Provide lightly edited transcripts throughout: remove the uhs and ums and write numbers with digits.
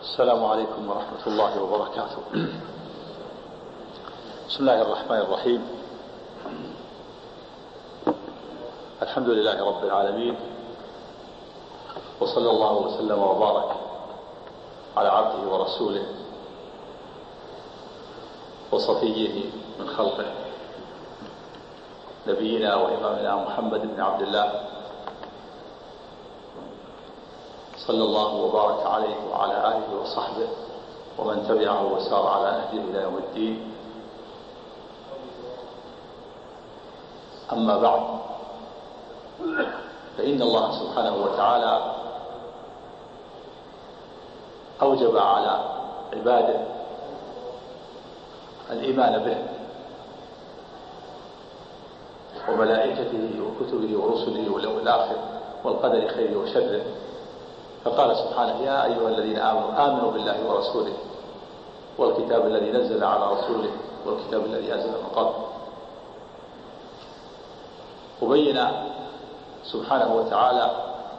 السلام عليكم ورحمة الله وبركاته. بسم الله الرحمن الرحيم. الحمد لله رب العالمين، وصلى الله وسلم وبارك على عبده ورسوله وصفيه من خلقه نبينا وإمامنا محمد بن عبد الله صلى الله وبارك عليه وعلى آله وصحبه ومن تبعه وسار على نهجه إلى يوم الدين. أما بعد، فإن الله سبحانه وتعالى أوجب على عباده الإيمان به وملائكته وكتبه ورسله واليوم الآخر والقدر خيره وشره، فقال سبحانه: يا أيها الذين آمنوا بالله ورسوله والكتاب الذي نزل على رسوله والكتاب الذي أنزل من قبل. وبين سبحانه وتعالى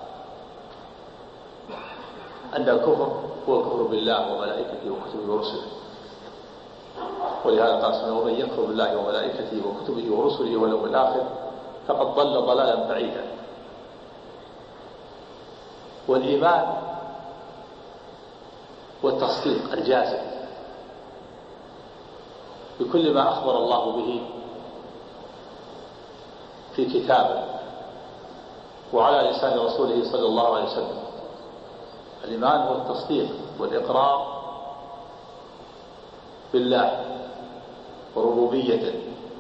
أن الكفر هو الكفر بالله وملائكته وكتبه ورسله، ولهذا قال سبحانه: ومن يكفر بالله وملائكته وكتبه ورسله واليوم الآخر فقد ضل ضلالا بعيدا. والإيمان والتصديق الجازم بكل ما أخبر الله به في كتابه وعلى لسان رسوله صلى الله عليه وسلم. الإيمان هو التصديق والإقرار بالله وربوبيته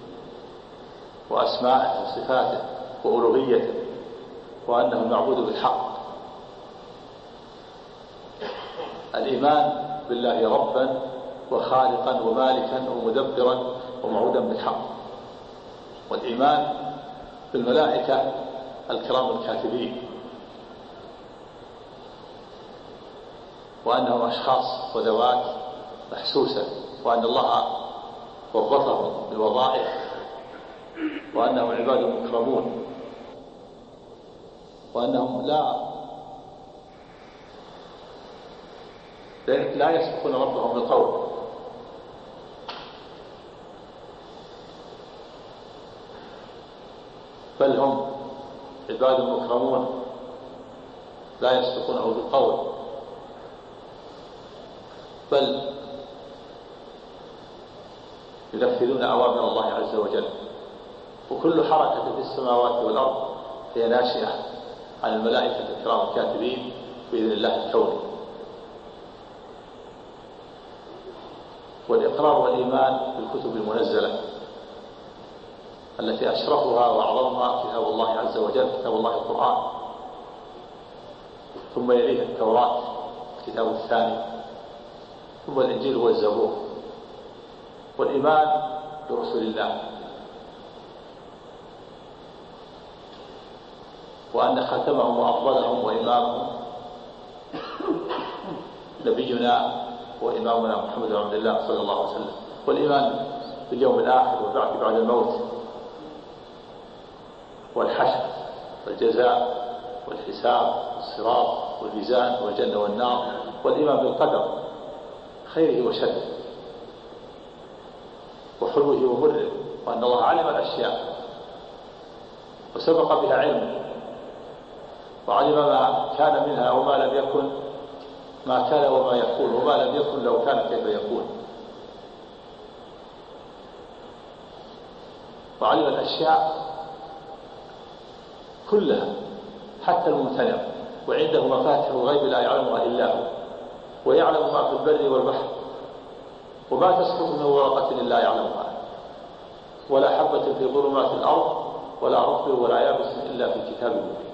وأسمائه وصفاته وألوهيته، وأنه المعبود بالحق. الإيمان بالله ربا وخالقا ومالكا ومدبرا ومعودا بالحق. والإيمان بالملائكة الكرام الكاتبين، وأنهم أشخاص وذوات محسوسة، وأن الله وظفهم بالوظائف، وأنهم عباد مكرمون، وأنهم لا يسبقون ربهم بالقول، بل هم عباد مكرمون لا يسبقونه بالقول، بل ينفذون أوامر الله عز وجل. وكل حركة في السماوات والأرض هي ناشئة عن الملائكة الكرام الكاتبين بإذن الله الكوني. والإقرار والإيمان بالكتب المنزلة التي أشرفها وأعظمها كتاب الله عز وجل، كتاب الله القرآن، ثم يليه التوراة الكتاب الثاني، ثم الإنجيل والزبور. والإيمان برسل الله، وأن خاتمهم وأفضلهم وإمامهم نبينا وإمامنا محمد بن عبد الله صلى الله عليه وسلم. والإيمان باليوم الآخر والبعث بعد الموت والحشر والجزاء والحساب والصراط والميزان والجنة والنار. والإيمان بالقدر خيره وشره وحلوه ومره، وأن الله علم الأشياء وسبق بها علمه، وعلم ما كان منها وما لم يكن، ما كان وما يكون، وما لم يكن لو كان كيف يكون. وعلم الأشياء كلها حتى الممتنع، وعنده مفاتح الغيب لا يعلمها إلا هو، ويعلم ما في البر والبحر، وما تسقط من ورقة إلا يعلمها، ولا حبة في ظلمات الأرض ولا رطب ولا يابس إلا في كتاب مبين.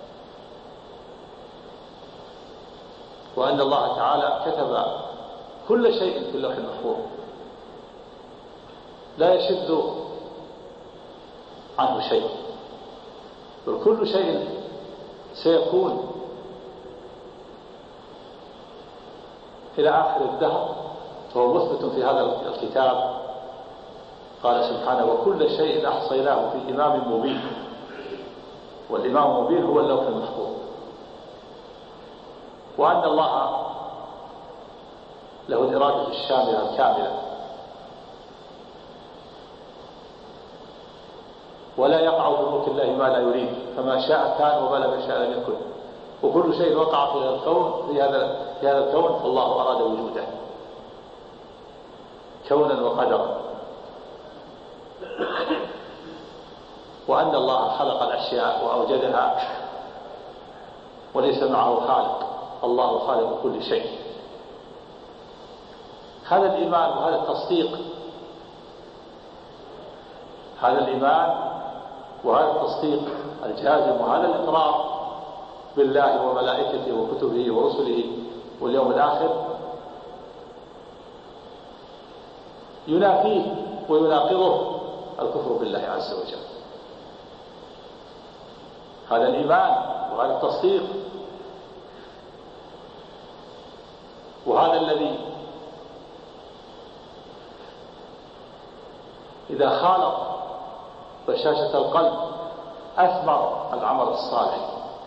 وأن الله تعالى كتب كل شيء في اللوح المحفوظ لا يشد عنه شيء، بل كل شيء سيكون إلى آخر الدهر فهو مثبت في هذا الكتاب. قال سبحانه: وكل شيء أحصيناه في إمام مبين. والإمام المبين هو اللوح المحفوظ. وأن الله له الإرادة الشاملة الكاملة، ولا يقع في ملك الله ما لا يريد، فما شاء كان وما لم يشاء لم يكن، وكل شيء وقع في الكون في هذا الكون فالله أراد وجوده كونا وقدرا. وأن الله خلق الأشياء وأوجدها وليس معه خالق، الله خالق كل شيء. هذا الإيمان وهذا التصديق، هذا الإيمان وهذا التصديق الجازم وهذا الإقرار بالله وملائكته وكتبه ورسله واليوم الآخر ينافيه ويناقضه الكفر بالله عز وجل. هذا الإيمان وهذا التصديق وهذا الذي إذا خالط بشاشة القلب أثمر العمل الصالح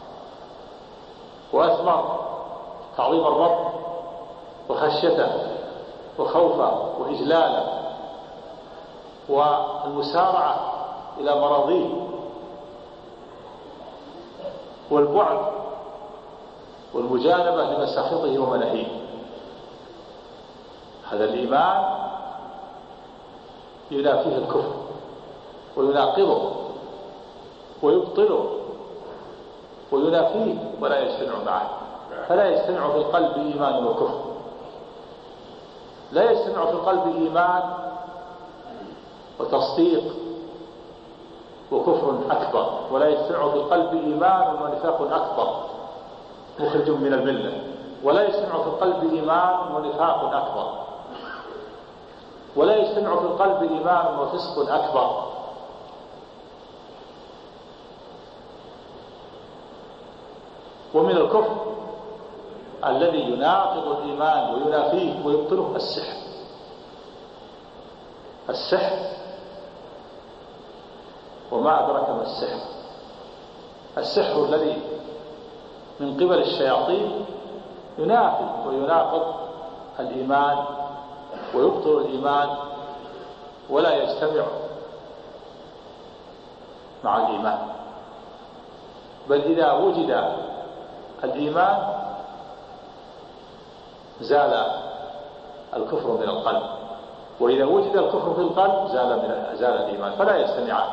وأثمر تعظيم الرب وخشيته وخوفه وإجلاله والمسارعة إلى مراضيه والبعد والمجانبة لمساخطه ومناهيه. هذا الإيمان ينافيه الكفر ويناقضه ويبطله وينافيه ولا يجتمع معه. فلا يجتمع في القلب إيمان وكفر، لا يجتمع في القلب إيمان وتصديق وكفر أكبر، ولا يجتمع في القلب إيمان ونفاق أكبر مخرج من الملة، ولا يجتمع في القلب إيمان ونفاق أكبر، ولا يجتمع في القلب إيمان وفسق أكبر. ومن الكفر الذي يناقض الإيمان وينافيه ويبطله السحر. وما أدرك ما السحر؟ السحر الذي من قبل الشياطين ينافي ويناقض الإيمان ويبطل الإيمان ولا يجتمع مع الإيمان. بل إذا وجد الإيمان زال الكفر من القلب، وإذا وجد الكفر في القلب زال الإيمان، فلا يجتمعان.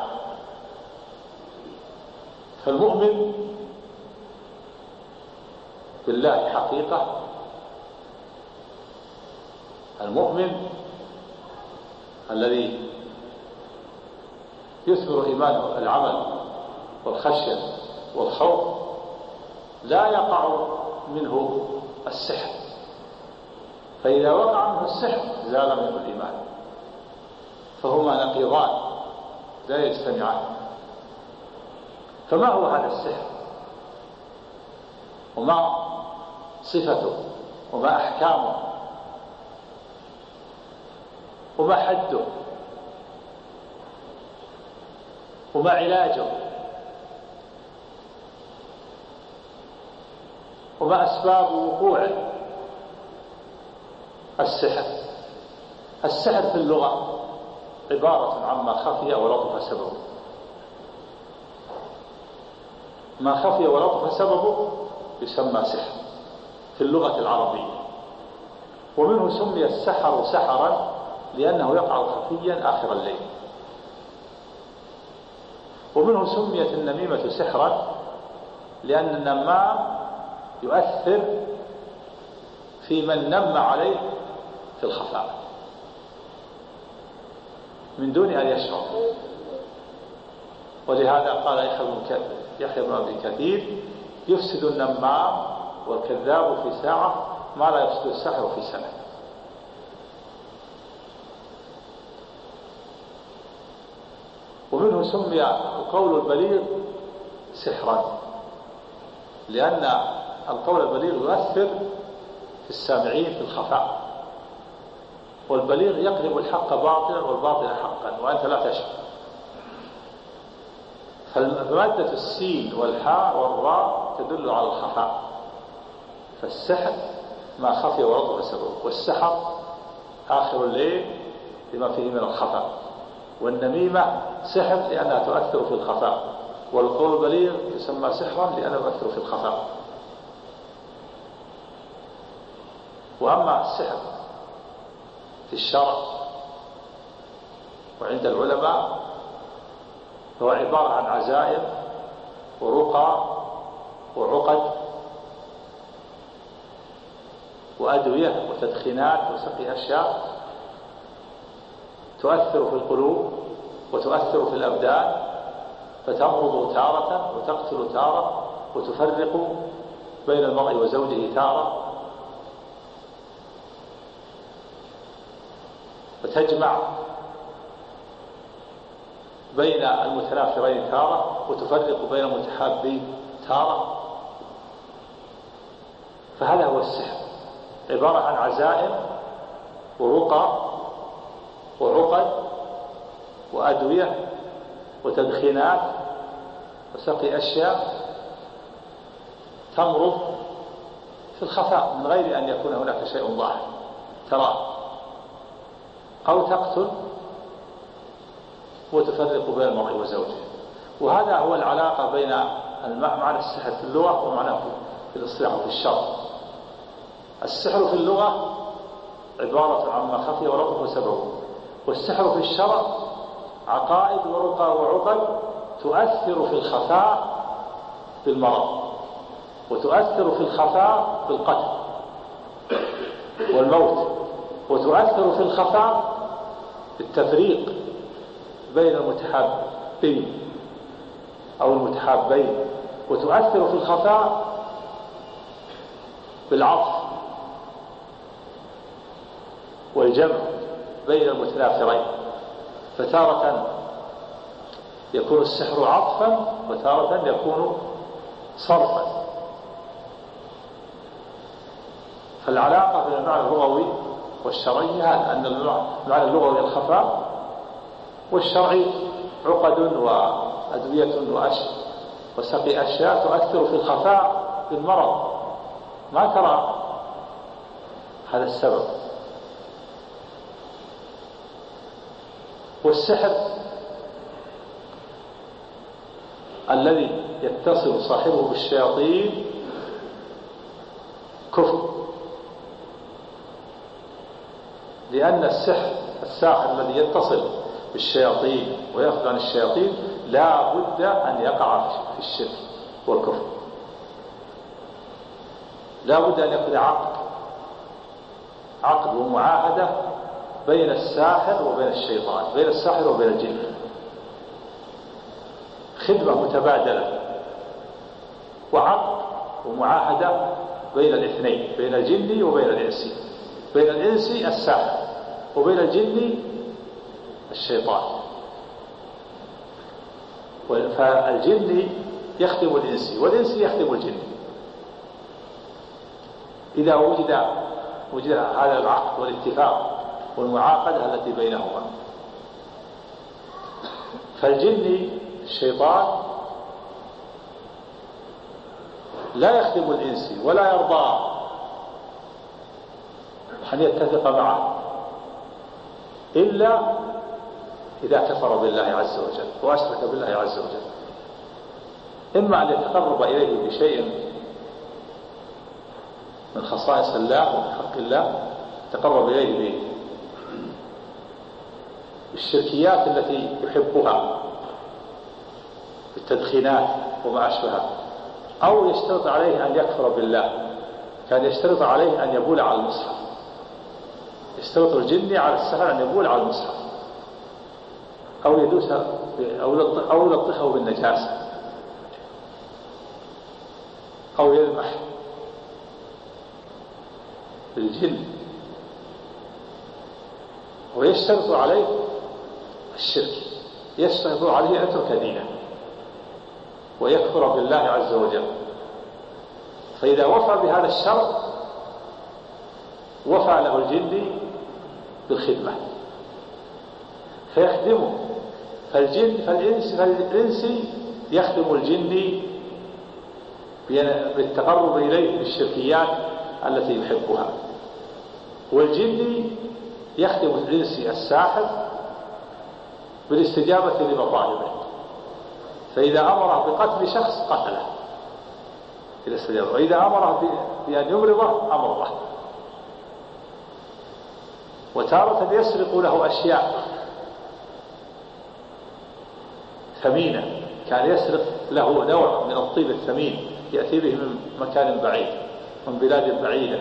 فالمؤمن بالله حقيقة، المؤمن الذي يثمر إيمانه العمل والخشية والخوف لا يقع منه السحر، فإذا وقع منه السحر زال منه الإيمان، فهما نقيضان لا يجتمعان. فما هو هذا السحر؟ وما صفته؟ وما أحكامه؟ وما حده؟ وما علاجه؟ وما أسباب وقوعه؟ السحر في اللغة عبارة عما خفي ولطف سببه. ما خفي ولطف سببه يسمى سحر في اللغة العربية. ومنه سمي السحر سحرا لأنه يقع خفيا آخر الليل. ومنه سميت النميمة سحرا لأن النمام يؤثر في من نم عليه في الخفاء من دون أن يشعر. ولهذا قال يحيى بن أبي كثير: يفسد النمام والكذاب في ساعة ما لا يفسد الساحر في سنة. ومنه سمي القول البليغ سحرا لأن القول البليغ يؤثر في السامعين في الخفاء، والبليغ يقلب الحق باطلا والباطل حقا وأنت لا تشعر. فمادة السين والحاء والراء تدل على الخفاء، فالسحر ما خفي ورطب سببه. والسحر آخر الليل لما فيه من الخفاء. والنميمة سحر لأنها تؤثر في الخفاء. والقول البليغ يسمى سحرا لأنه يؤثر في الخفاء. وأما السحر في الشرع وعند العلماء فهو عبارة عن عزائم ورقى وعقد وأدوية وتدخينات وسقي أشياء تؤثر في القلوب وتؤثر في الأبدان، فتمرض تارة وتقتل تارة وتفرق بين المرء وزوجه تارة، وتجمع بين المتنافرين تارة وتفرق بين المتحابين تارة. فهذا هو السحر، عبارة عن عزائم ورقى وعقد وأدوية وتدخينات وسقي أشياء تمرض في الخفاء من غير أن يكون هناك شيء ظاهر تراه، أو تقتل وتفرق بين المرء وزوجه. وهذا هو العلاقة بين معنى السحر في اللغة ومعناه في الاصطلاح وفي الشرع. السحر في اللغة عبارة عن ما خفي ورطب سببه، والسحر في الشرع عقائد ورقى وعقد تؤثر في الخفاء بالمرض، وتؤثر في الخفاء بالقتل والموت، وتؤثر في الخفاء بالتفريق بين المتحابين أو المتحابين، وتؤثر في الخفاء بالعطف والجمع بين المتنافرين. فتارة يكون السحر عطفا وتارة يكون صرفا. فالعلاقة بين المعنى اللغوي والشرعي هذا، أن المعنى اللغوي الخفاء، والشرعي عقد وأدوية وسقي أشياء تؤثر في الخفاء بالمرض ما ترى هذا السبب. والسحر الذي يتصل صاحبه بالشياطين كفر، لأن الساحر الذي يتصل بالشياطين ويأخذ عن الشياطين لا بد أن يقع في الشرك والكفر، لا بد أن يأخذ عقد ومعاهدة بين الساحر وبين الشيطان، بين الساحر وبين الجن، خدمة متبادلة وعقد ومعاهدة بين الاثنين، بين الجن وبين الإنسي، بين الإنسي الساحر وبين الجن الشيطان. فالجن يخدم الإنسي والإنسي يخدم الجن. إذا وجد هذا العقد والاتفاق والمعاقدة التي بينهما، فالجن الشيطان لا يخدم الإنسي ولا يرضى أن يتفق معه إلا إذا كفر بالله عز وجل وأشرك بالله عز وجل، إما أن يتقرب إليه بشيء من خصائص الله ومن حق الله، يتقرب إليه بالشركيات التي يحبها بالتدخينات وما أشبهها، أو يشترط عليه أن يكفر بالله، كان يشترط عليه أن يبول على المصحف، يشترط الجن على السحر أن يبول على المصحف، أو يدوس أو يلطخه بالنجاسة، أو يلمح بالجن، ويشترط عليه الشرك، يشترط عليه أن يترك دينه ويكفر بالله عز وجل. فإذا وفى بهذا الشرط وفى له الجن بالخدمة فيخدمه. فالإنسي يخدم الجن بالتقرب إليه بالشركيات التي يحبها. والجن يخدم الإنسي الساحر بالاستجابة لمطالبه، فإذا أمره بقتل شخص قتله إلى استجابة، وإذا أمره بأن يمرضه أمرضه. وتارة يسرق له أشياء ثمينة، كان يسرق له نوع من الطيب الثمين يأتي به من مكان بعيد، من بلاد بعيدة،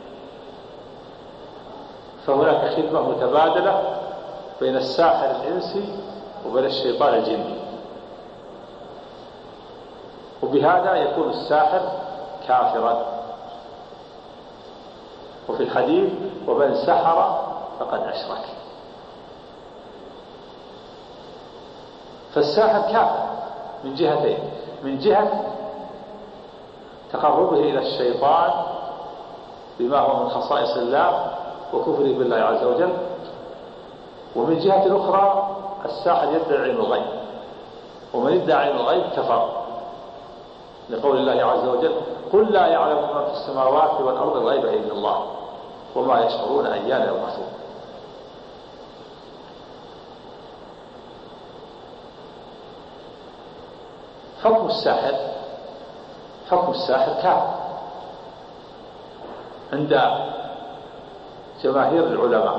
فهناك خدمة متبادلة بين الساحر الإنسي وبين الشيطان الجني، وبهذا يكون الساحر كافرا. وفي الحديث ومن سحر فقد أشرك. فالساحر كافر من جهتين: من جهة تقربه إلى الشيطان بما هو من خصائص الله وكفره بالله عز وجل، ومن جهة أخرى الساحر يدعي علم الغيب، ومن ادعى علم الغيب كفر، لقول الله عز وجل: قل لا يعلم من في السماوات والأرض الغيب إلا الله وما يشعرون أيان يبعثون. حكم الساحر كافر عند جماهير العلماء،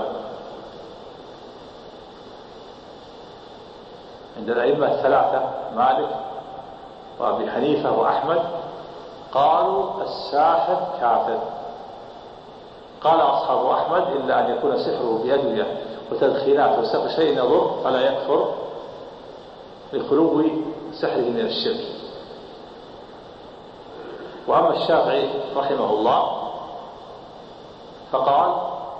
عند الأئمة الثلاثة مالك وأبي حنيفة وأحمد قالوا الساحر كافر. قال أصحاب أحمد: إلا أن يكون سحره بأدوية وتدخينات وسحر شيء يضر فلا يكفر لخلو سحره من الشرك. وأما الشافعي رحمه الله فقال: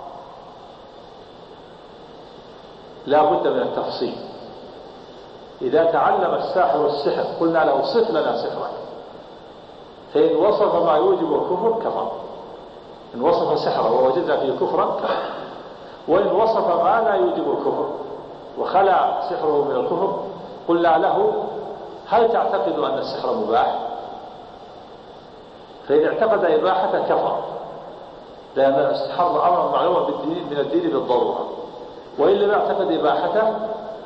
لا بد من التفصيل. إذا تعلم الساحر السحر قلنا له: صف لنا سحرك، فإن وصف ما يوجب الكفر كفر. إن وصف سحره ووجد فيه كفرا كفر، وإن وصف ما لا يوجب الكفر وخلى سحره من الكفر قلنا له: هل تعتقد أن السحر مباح؟ فإن اعتقد إباحته كفر، لأن السحر أمر معلوم من الدين بالضرورة، وإن لم يعتقد إباحته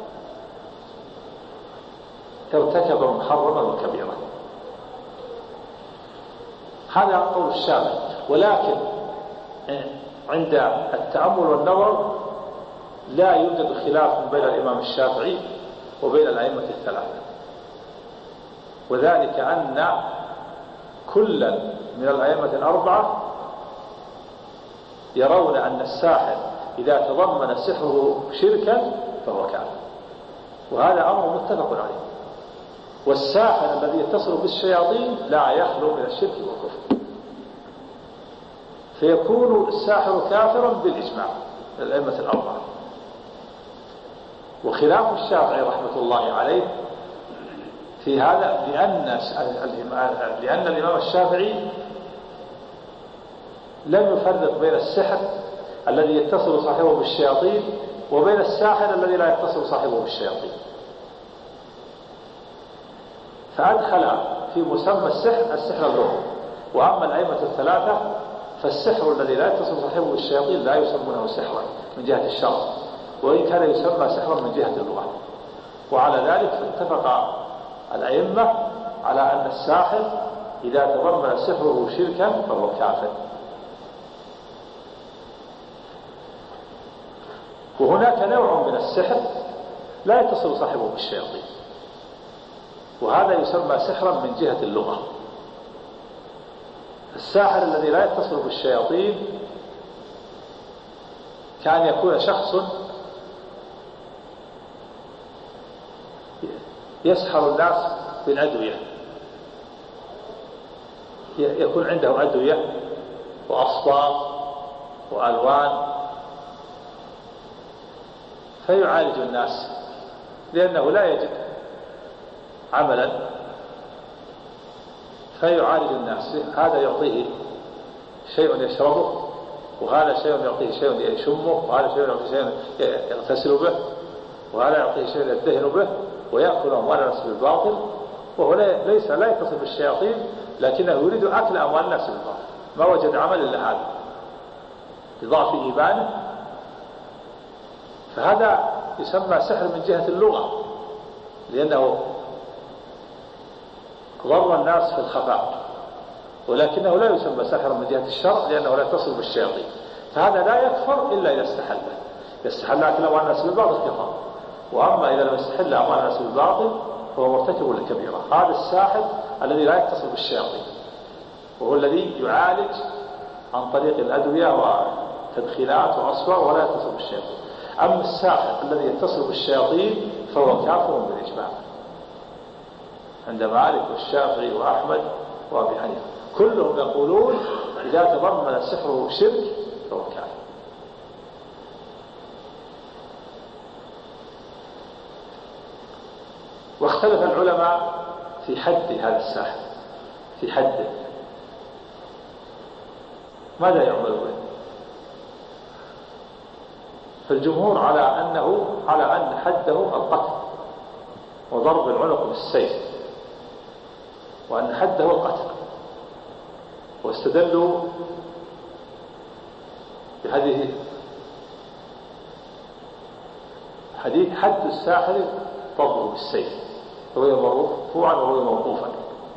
ارتكب محرما وكبيرا. هذا قول الشافعي. ولكن عند التأمل والنظر لا يوجد خلاف بين الإمام الشافعي وبين الأئمة الثلاثة، وذلك أن كلا من الأئمة الأربعة يرون أن الساحر إذا تضمن سحره شركا فهو كافر، وهذا أمر متفق عليه. والساحر الذي يتصل بالشياطين لا يخلو من الشرك والكفر، فيكون الساحر كافرا بالإجماع الأئمة الأربعة. وخلاف الشافعي رحمة الله عليه في هذا لأن الإمام الشافعي لم يفرق بين السحر الذي يتصل صاحبه بالشياطين وبين الساحر الذي لا يتصل صاحبه بالشياطين، فأدخل في مسمى السحر اللغة. وأما الأئمة الثلاثة فالسحر الذي لا يتصل صاحبه بالشياطين لا يسمونه سحرا من جهة الشرع، وإن كان يسمى سحرا من جهة اللغة. وعلى ذلك اتفق الأئمة على أن الساحر إذا تضمن سحره شركا فهو كافر. وهناك نوع من السحر لا يتصل صاحبه بالشياطين، وهذا يسمى سحرا من جهة اللغة. الساحر الذي لا يتصل بالشياطين كان يكون شخص يسحر الناس بالأدوية، يكون عنده أدوية وأصباغ وألوان فيعالج الناس، لأنه لا يجد عملا فيعالج الناس. هذا يعطيه شيء يشربه، وهذا شيء يعطيه شيء يشمه، وهذا شيء يعطيه شيء يغتسل به، وهذا يعطيه شيء يدهن به، ويأكل أموال الناس بالباطل، وهو لا يتصل بالشياطين لكنه يريد أكل أموال الناس بالباطل. ما وجد عمل إلا هذا لضعف إيمانه، فهذا يسمى سحر من جهة اللغة، لأنه ضر الناس في الخفاء، ولكنه لا يسمى سحر من جهة الشرع لأنه لا يتصل بالشياطين. فهذا لا يكفر إلا إذا استحله. يستحل أكل أموال الناس بالباطل كفر، وأما إذا لم يستحل أموال الناس بالباطل فهو مرتكب للكبيرة. هذا الساحر الذي لا يتصل بالشياطين، وهو الذي يعالج عن طريق الأدوية وتدخيلات وأصوات ولا يتصل بالشياطين. أما الساحر الذي يتصل بالشياطين فهو كافر بالإجماع عند مالك والشافعي وأحمد وأبي حنيفة، كلهم يقولون إذا تضمن سحره شرك فهو كافر. واختلف العلماء في حد هذا الساحر، في حده ماذا يعمل به؟ فالجمهور على أن حده القتل وضرب العنق بالسيف، وأن حده القتل، واستدلوا بهذه حديث حد الساحر ضربه بالسيف، وهو مرفوعا وهو موقوفا.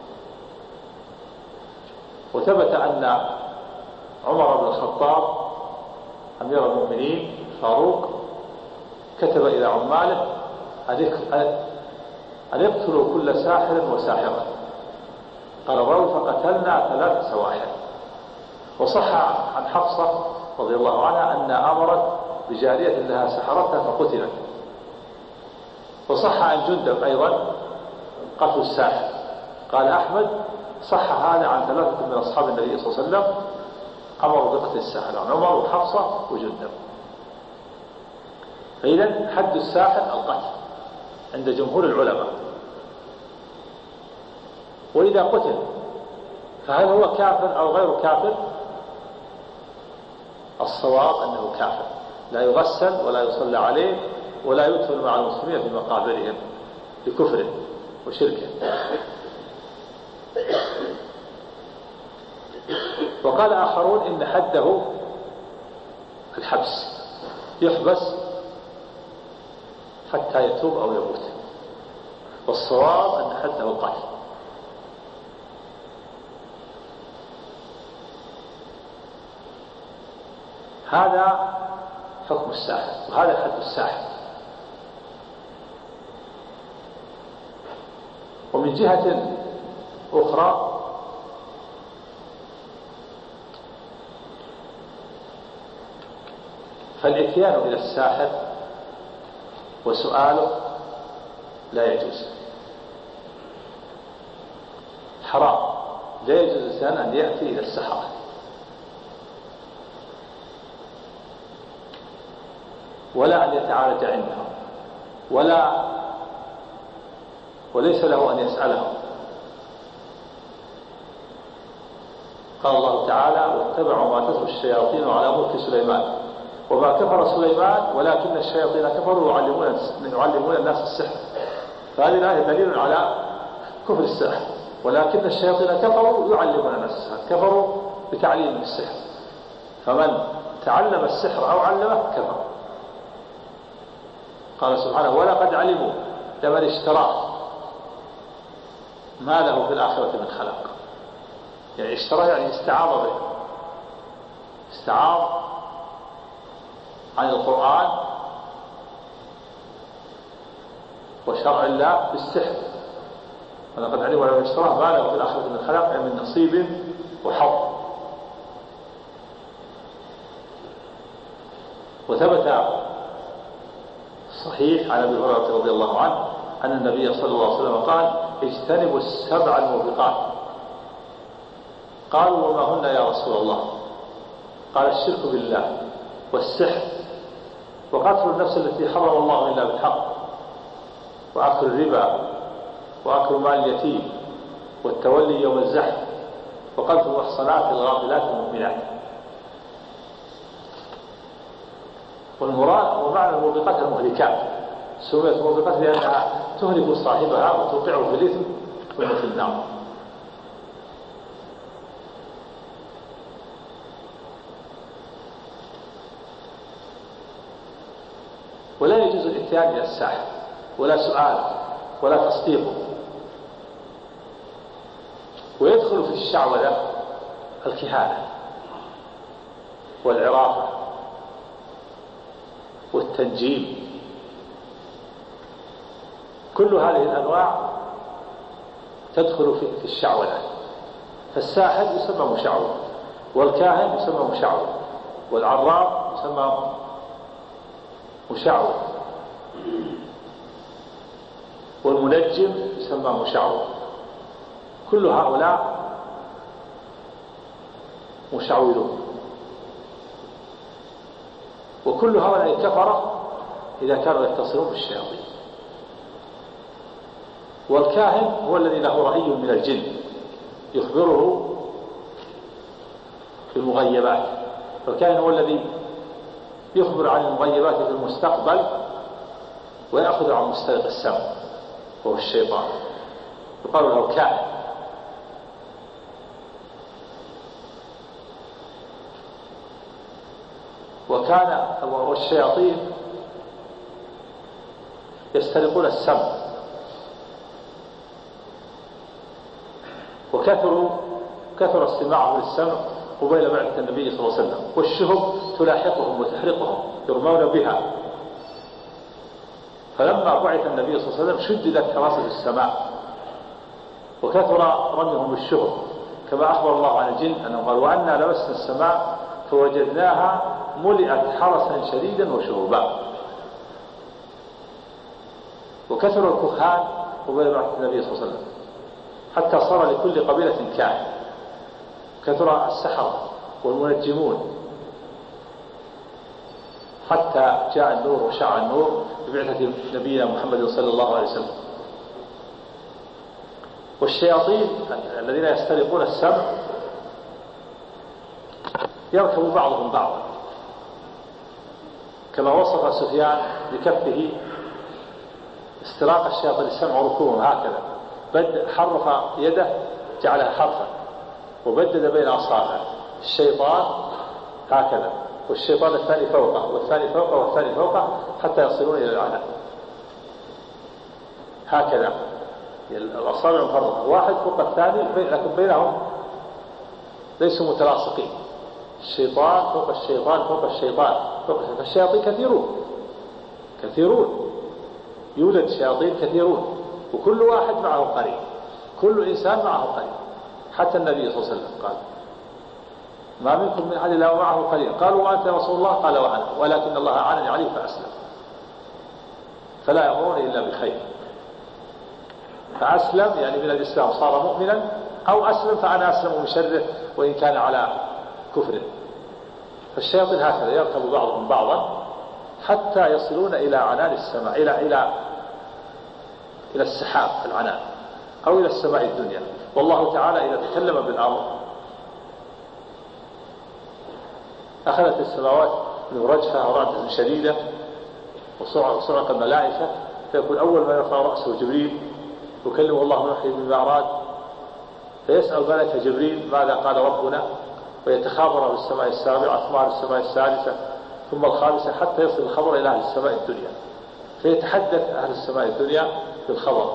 وثبت أن عمر بن الخطاب أمير المؤمنين فاروق كتب إلى عماله أن يقتلوا كل ساحر وساحرة. قال الراوي فقتلنا 3 سواحر. وصح عن حفصة رضي الله عنها أن أمرت بجارية لها سحرتها فقتلت. وصح عن جندب أيضا قتل الساحر. قال أحمد صح هذا عن 3 من أصحاب النبي صلى الله عليه وسلم أمروا بقتل الساحر، عن عمر وحفصة وجندب. فإذا حد الساحر القتل عند جمهور العلماء. وإذا قتل فهل هو كافر أو غير كافر؟ الصواب أنه كافر، لا يغسل ولا يصلى عليه ولا يدفن مع المسلمين في مقابرهم بكفره وشركه. وقال آخرون إن حده الحبس، يحبس حتى يتوب أو يموت. والصواب أن حده القتل. هذا حكم الساحر، وهذا حد الساحر. ومن جهة أخرى فالإتيان إلى الساحر وسؤاله لا يجوز، حرام. لا يجوز الإنسان أن يأتي إلى السحرة ولا أن يتعالج عندهم وليس له أن يسألهم. قال الله تعالى واتبعوا ما تتلو الشياطين على ملك سليمان وما كفر سليمان ولكن الشياطين كفروا يعلمون الناس السحر. فهذه الآية دليل على كفر السحر. ولكن الشياطين كفروا يعلمون الناس السحر، كفروا بتعليم السحر. فمن تعلم السحر أو علمه كفر. قال سبحانه ولقد علموا لمن اشتراه ما له في الآخرة من خلاق. يعني اشتراه يعني استعاض به، استعاض عن القرآن وشرع الله بالسحر. ولقد علموا لمن اشتراه ما له في الآخرة من خلاق، يعني من نصيب وحظ. وثبت صحيح عن أبي هريرة رضي الله عنه أن النبي صلى الله عليه وسلم قال اجتنبوا السبع الموبقات. قالوا وما هن يا رسول الله؟ قال الشرك بالله والسحر وقتل النفس التي حرم الله إلا بالحق وأكل الربا وأكل مال اليتيم والتولي يوم الزحف وقذف المحصنات الغافلات المؤمنات. والمراد ومعنى الموبقات المهلكات، سميت موبقات لأنها تهلك صاحبها وتوقعه في الإثم وفي النار. ولا يجوز الاتيان إلى الساحر ولا سؤاله ولا تصديقه. ويدخل في الشعوذة الكهانة والعرافة والتنجيم، كل هذه الأنواع تدخل في الشعوذة. فالساحر يسمى مشعوذ، والكاهن يسمى مشعوذ، والعراف يسمى مشعوذ، والمنجم يسمى مشعوذ. كل هؤلاء مشعوذون، وكل هؤلاء كفرة إذا كانوا يتصلون بالشياطين. والكاهن هو الذي له رأي من الجن يخبره في المغيبات، فالكاهن هو الذي يخبر عن المغيبات في المستقبل ويأخذ عن مسترق السمع وهو الشيطان، يقال له كاهن. والشياطين يسترقون السمع، وكثر استماعهم للسمع قبيل بعثة النبي صلى الله عليه وسلم، والشهب تلاحقهم وتحرقهم يرمون بها. فلما بعث النبي صلى الله عليه وسلم شددت حراسة السماء وكثر رميهم بالشهب، كما أخبر الله عن الجن أنه قال: وأنا لمسنا السماء فوجدناها ملئت حرسا شديدا وشهبا. وكثر الكهان قبيل بعثة النبي صلى الله عليه وسلم حتى صار لكل قبيلة كاهن. كثر السحرة والمنجمون حتى جاء النور وشاع النور ببعثة نبينا محمد صلى الله عليه وسلم. والشياطين الذين يسترقون السمع يركب بعضهم بعضا، كما وصف سفيان بكفه استراق الشياطين السمع وركوبهم هكذا، حرف يده جعلها حرفا وبدد بين أصابعه الشيطان هكذا، والشيطان الثاني فوقه والثاني فوقه والثاني فوقه حتى يصلون إلى الأعلى هكذا، الأصابع مفرقة واحد فوق الثاني، لكن بينهم ليسوا متلاصقين. الشيطان فوق الشيطان فوق الشيطان فوق الشيطان. فالشياطين كثيرون، يوجد شياطين كثيرون، وكل واحد معه قرين، كل إنسان معه قرين. حتى النبي صلى الله عليه وسلم قال: ما منكم من أحد إلا ومعه قرين. قالوا: وأنت يا رسول الله؟ قال: وأنا، ولكن الله أعانني عليه فأسلم. فلا يأمرون إلا بخير. فأسلم يعني من الإسلام صار مؤمنا، أو أسلم فأنا أسلم من شره وإن كان على كفره. فالشياطين هكذا يركب بعضهم بعضا حتى يصلون إلى عنان السماء، إلى السحاب العنان، أو إلى السماء الدنيا. والله تعالى إذا تكلم بالأمر أخذت السماوات من رجفة ورعدة شديدة وصعق الملائكة، فيكون أول ما يرفع رأسه جبريل يكلمه الله من وحيه بما أراد، فيسأل ملك جبريل: ماذا قال ربنا؟ ويتخابر في السماء السابعة ثم السماء السادسة ثم الخامسة حتى يصل الخبر إلى أهل السماء الدنيا، فيتحدث أهل السماء الدنيا في الخبر.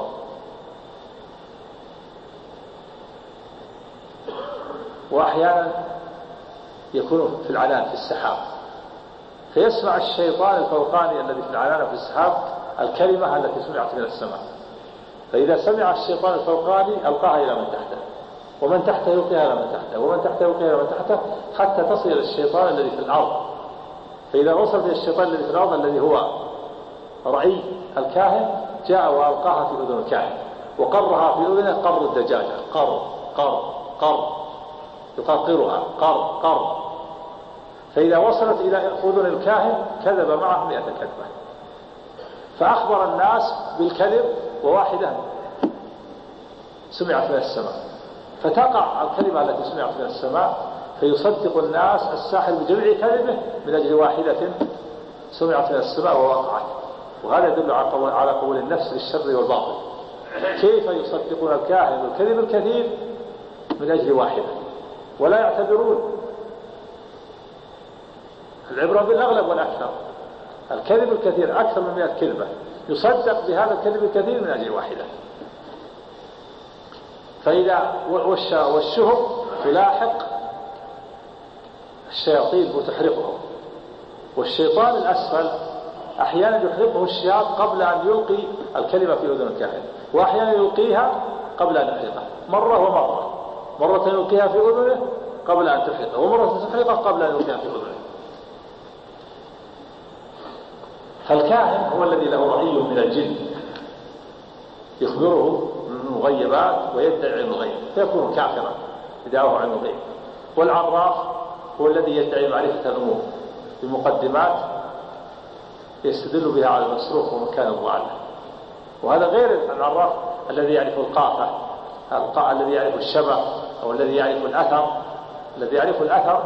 وأحيانا يكون في العنان في السحاب، فيسمع الشيطان الفوقاني الذي في العنان في السحاب الكلمة التي سمعت من السماء، فإذا سمع الشيطان الفوقاني ألقاها إلى من تحته، ومن تحته يلقيها إلى من تحته، ومن تحته يلقيها إلى من تحته، حتى تصل إلى الشيطان الذي في الأرض. فإذا وصلت إلى الشيطان الذي في الأرض الذي هو رأي الكاهن، جاء وألقاها في أذن الكاهن وقرها في أذنه قر الدجاجة، قر قر قر، يقرقرها قر قر. فإذا وصلت إلى أذن الكاهن كذب معه 100 كذبة، فأخبر الناس بالكذب، وواحدة سمعت من السماء، فتقع الكلمة التي سمعت من السماء، فيصدق الناس الساحر بجميع كذبه من أجل واحدة سمعت من السماء ووقعت. وهذا يدل على قبول النفس للشر والباطل. كيف يصدقون الكاهن والكذب الكثير من أجل واحدة ولا يعتبرون؟ العبرة بالأغلب والأكثر. الكذب الكثير أكثر من 100 كذبة يصدق بهذا الكذب الكثير من أجل واحدة. فإذا والشهب تلاحق الشياطين وتحرقهم، والشيطان الأسفل أحيانا يحرقه الشهاب قبل أن يلقي الكلمة في أذن الكاهن، وأحيانا يلقيها قبل أن يحرقه، مرة ومرة، مرة يلقيها في أذنه قبل أن تحرقه، ومرة تحرقه قبل أن يلقيها في أذنه. فالكاهن هو الذي له رأي من الجن يخبره من المغيبات ويدعي علم الغيب فيكون كافرا يدعوه علم الغيب. والعراف هو الذي يدعي معرفة الأمور بمقدمات يستدل بها على المسروق ومكان الضالة، وهذا غير العراف الذي يعرف القافة، الذي يعرف الشبه، أو الذي يعرف الأثر. الذي يعرف الأثر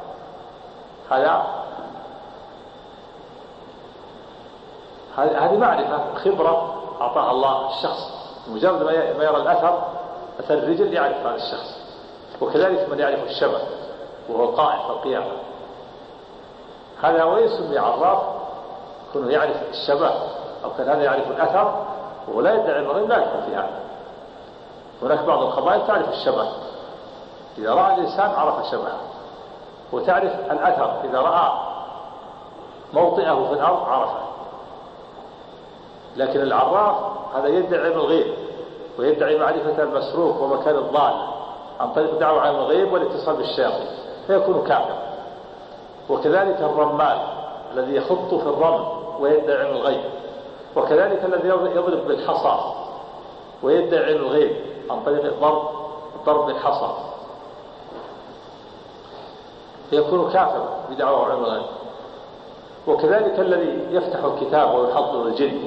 هذه معرفة خبرة أعطاها الله الشخص، مجرد ما يرى الأثر، أثر الرجل يعرف هذا الشخص. وكذلك من يعرف الشبه وهو القائم في القيامة، هذا هو يسمى عراف، كونه يعرف الشبه، أو كان هذا يعرف الأثر وهو لا يدعي الغيب، لا يدخل في هذا. هناك بعض القبائل تعرف الشبه، إذا رأى الإنسان عرف شبهه، وتعرف الأثر، إذا رأى موطئه في الأرض عرفه. لكن العراف هذا يدعي علم الغيب ويدعي معرفة المسروق ومكان الضال عن طريق دعوة علم الغيب والاتصال بالشياطين فيكون كافر. وكذلك الرمال الذي يخط في الرمل ويدعي علم الغيب، وكذلك الذي يضرب بالحصى ويدعي علم الغيب عن طريق الضرب بالحصى فيكون كافر بدعوة علم الغيب. وكذلك الذي يفتح الكتاب ويحضر الجن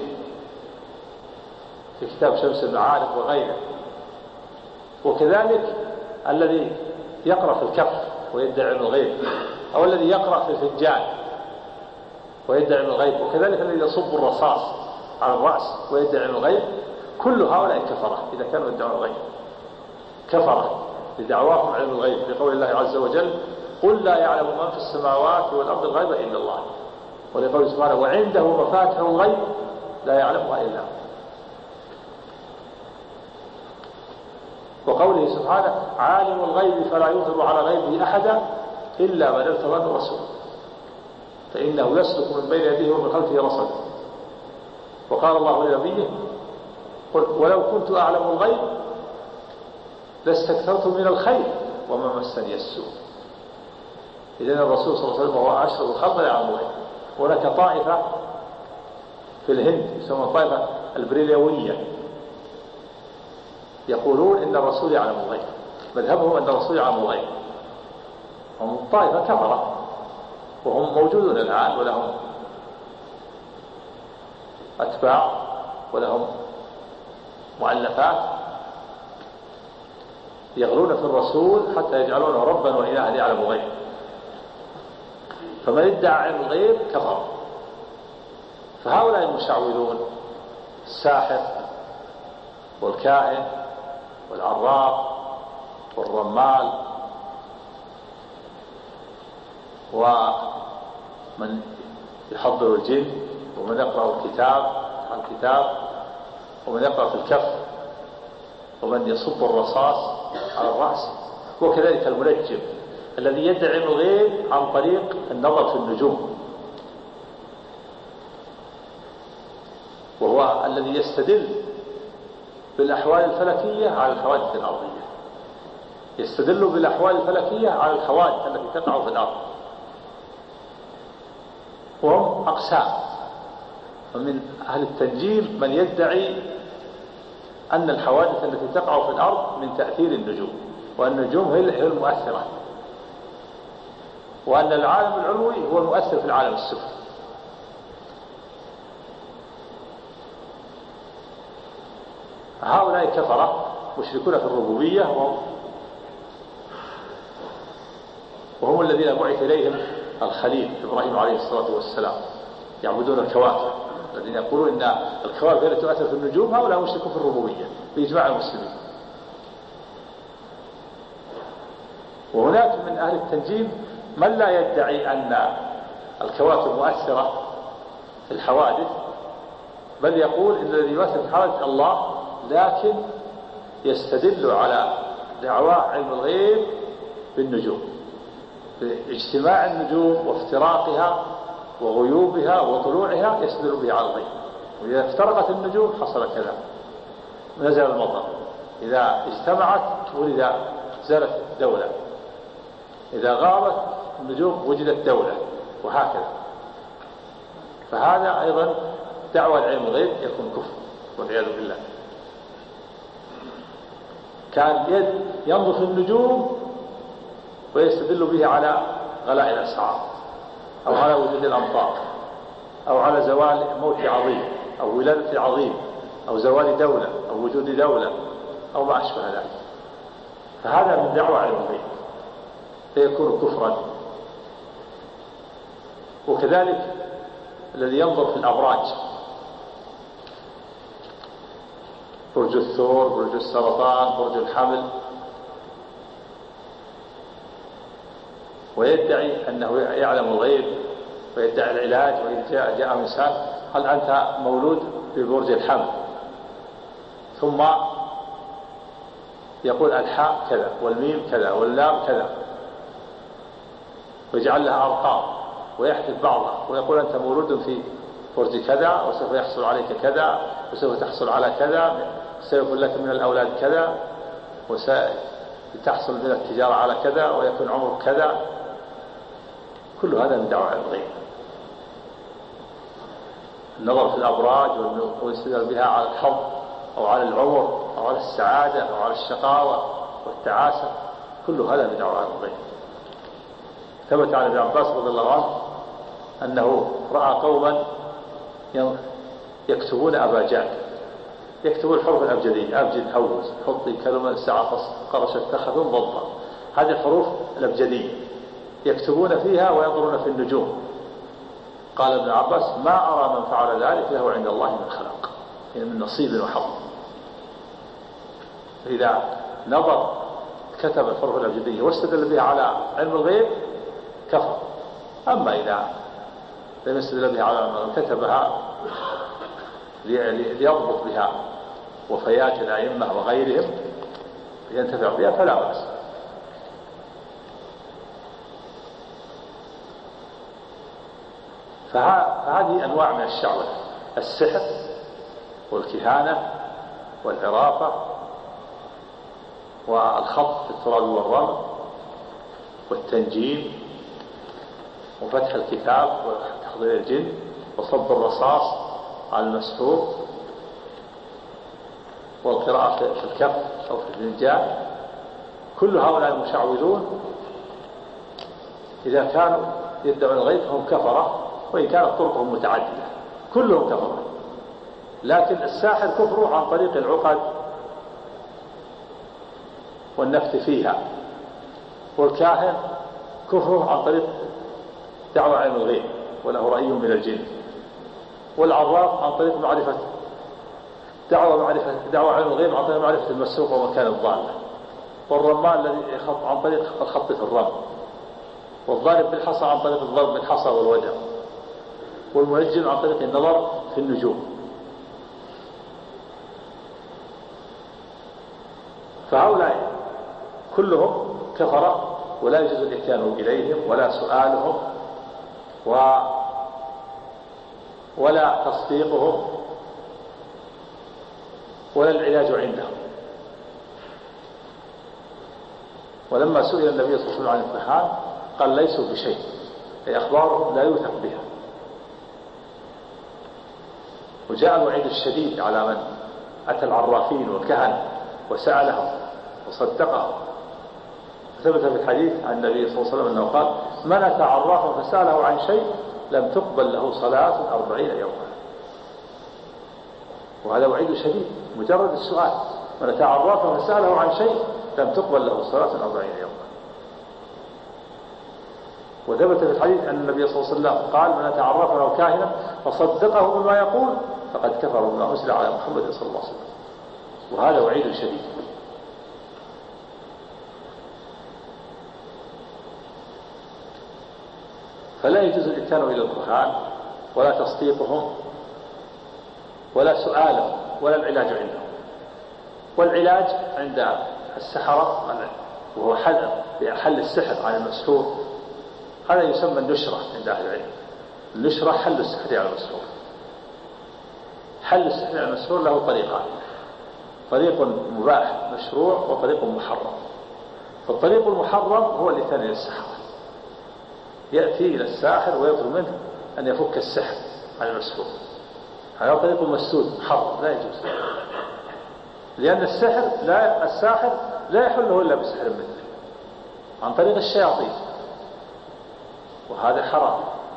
في كتاب شمس المعارف وغيره. وكذلك الذي يقرأ في الكف ويدعي علم الغيب، أو الذي يقرأ في الفنجان ويدعي علم الغيب، وكذلك الذي يصب الرصاص على الرأس ويدعي علم الغيب. كل هؤلاء كفرة إذا كانوا يدعون الغيب، كفرة لدعواهم علم الغيب، لقول الله عز وجل: قل لا يعلم من في السماوات والأرض الغيب إلا الله. ولقول سبحانه: وعنده مفاتح الغيب لا يعلمها إلا هو. وقوله سبحانه: عالم الغيب فلا يظهر على غيبه أحدا إلا من ارتضى من رسول فإنه يسلك من بين يديه ومن خلفه رصدا. وقال الله لنبيه: قل ولو كنت أعلم الغيب لاستكثرت من الخير وما مسني السوء. إذن الرسول صلى الله عليه وسلم وهو أشرف الخلق لا يعلم الغيب. هناك طائفة في الهند يسمى الطائفة البريلوية يقولون إن الرسول يعلم الغيب، مذهبهم أن الرسول يعلم الغيب. هم طائفة كفرة وهم موجودون الآن، ولهم أتباع ولهم مؤلفات يغلون في الرسول حتى يجعلونه ربا وإلها يعلم الغيب. فمن ادعى علم الغيب كفر. فهؤلاء المشعوذون الساحر والكاهن والعراف والرمال ومن يحضر الجن ومن يقرأ الكتاب ومن يقرأ في الكف ومن يصب الرصاص على الرأس، وكذلك المنجم الذي يدعي علم الغيب عن طريق النظر في النجوم، وهو الذي يستدل بالأحوال الفلكية على الحوادث الأرضية، يستدل بالأحوال الفلكية على الحوادث التي تقع في الأرض. وهم أقسام، ومن أهل التنجيم من يدعي أن الحوادث التي تقع في الأرض من تأثير النجوم، وأن النجوم هي المؤثرة، وأن العالم العلوي هو المؤثر في العالم السفلي. هؤلاء كفرة مشركون في الربوبية، وهم الذين بعث إليهم الخليل إبراهيم عليه الصلاة والسلام، يعبدون الكواكب، الذين يقولون إن الكواكب التي تؤثر في النجوم، هؤلاء مشركون في الربوبية بإجماع المسلمين. وهناك من أهل التنجيم من لا يدعي أن الكواكب مؤثرة في الحوادث، بل يقول إن الذي يمثل في الحوادث الله، لكن يستدل على دعوى علم الغيب بالنجوم، باجتماع النجوم وافتراقها وغيوبها وطلوعها يستدل به على الغيب. وإذا افترقت النجوم حصل كذا، نزل المطر، إذا اجتمعت ولد زالت دولة، إذا غابت النجوم وجدت دولة، وهكذا. فهذا أيضا دعوى العلم الغيب يكون كفر والعياذ بالله. كان ينظر في النجوم ويستدل به على غلاء الأسعار، أو على وجود الأمطار، أو على زوال موت عظيم، أو ولادة عظيم، أو زوال دولة، أو وجود دولة، أو ما أشبه ذلك. فهذا من دعوى علم الغيب فيكون كفرا. وكذلك الذي ينظر في الأبراج، برج الثور، برج السرطان، برج الحمل، ويدعي أنه يعلم الغيب ويدعي العلاج، وإذا جاء إنسان قال أنت مولود في برج الحمل، ثم يقول الحاء كذا والميم كذا واللام كذا، ويجعل لها أرقام ويحذف بعضها، ويقول أنت مولود في برج كذا وسوف يحصل عليك كذا وسوف تحصل على كذا، سيكون لك من الأولاد كذا، وستحصل من التجارة على كذا، ويكون عمرك كذا. كل هذا من دعوى الغيب. النظر في الأبراج والاستدلال بها على الحظ أو على العمر أو على السعادة أو على الشقاوة والتعاسة، كل هذا من دعوى الغيب. ثبت عن ابن عباس رضي الله عنه أنه رأى قوما يكتبون أباجات، يكتبون الحروف الأبجدية، أبجد هوز حطي كلمة ساعة قرش اتخذ ضبطا، هذه الحروف الأبجدية يكتبون فيها وينظرون في النجوم. قال ابن عباس ما أرى من فعل ذلك له عند الله من خلق، يعني من نصيب وحظ. إذا نظر كتب الحروف الأبجدية واستدل بها على علم الغيب كفر. أما إذا لم يستدل بها على علم الغيب كتبها ليضبط بها وفيات الأئمة وغيرهم ينتفع بها فلا بأس. فهذه أنواع من الشعوذة: السحر والكهانة والعرافة والخط في التراب والرمل والتنجيم وفتح الكتاب وتحضير الجن وصب الرصاص على المسحور والقراءة في الكف أو في الفنجان. كل هؤلاء المشعوذون إذا كانوا يدعون الغيب هم كفرة، وإن كانت طرقهم متعددة كلهم كفرة. لكن الساحر كفره عن طريق العقد والنفث فيها، والكاهن كفره عن طريق دعوى علم الغيب وله رأي من الجن، والعراف عن طريق معرفة دعوى علم الغيب عن طريق معرفة المسروق ومكان الضالة، والرمال الذي يخط عن طريق الخط في الرمل، والضارب بالحصى عن طريق الضرب بالحصى والوجه، والمنجم عن طريق النظر في النجوم. فهؤلاء كلهم كفرة، ولا يجوز الاتيان إليهم ولا سؤالهم ولا تصديقهم ولا العلاج عندهم. ولما سئل النبي صلى الله عليه وسلم عن الكهان قال ليسوا بشيء، أي أخبارهم لا يوثق بها. وجاء الوعيد الشديد على من أتى العرافين والكهنة وسألهم وصدقهم. ثبت في الحديث عن النبي صلى الله عليه وسلم أنه قال من أتى عرافا فسأله عن شيء لم تقبل له صلاة 40 يوما. وهذا وعيد شديد، مجرد السؤال. من أتى عرافا فسأله عن شيء لم تقبل له صلاة 40 يوما. وثبت في الحديث أن النبي صلى الله عليه وسلم قال من أتى عرافا أو كاهنا فصدقه بما يقول فقد كفر بما أنزل على محمد صلى الله عليه وسلم. وهذا وعيد شديد. فلا يجوز الاتيان إلى الكهان ولا تصديقهم ولا سؤالهم ولا العلاج عندهم. والعلاج عند السحرة وهو حل السحر عن المسحور، هذا يسمى النشرة عند أهل العلم. النشرة حل السحر على المسحور. حل السحر على المسحور له طريقان: طريق مباح مشروع وطريق محرم. فالطريق المحرم هو اللي ثاني للسحرة، يأتي إلى الساحر ويطلب منه أن يفك السحر عن المسحور. هذا طريق مسدود محرم لا يجوز، لأن الساحر لا يحله إلا بسحر مثله عن طريق الشياطين، وهذا حرام.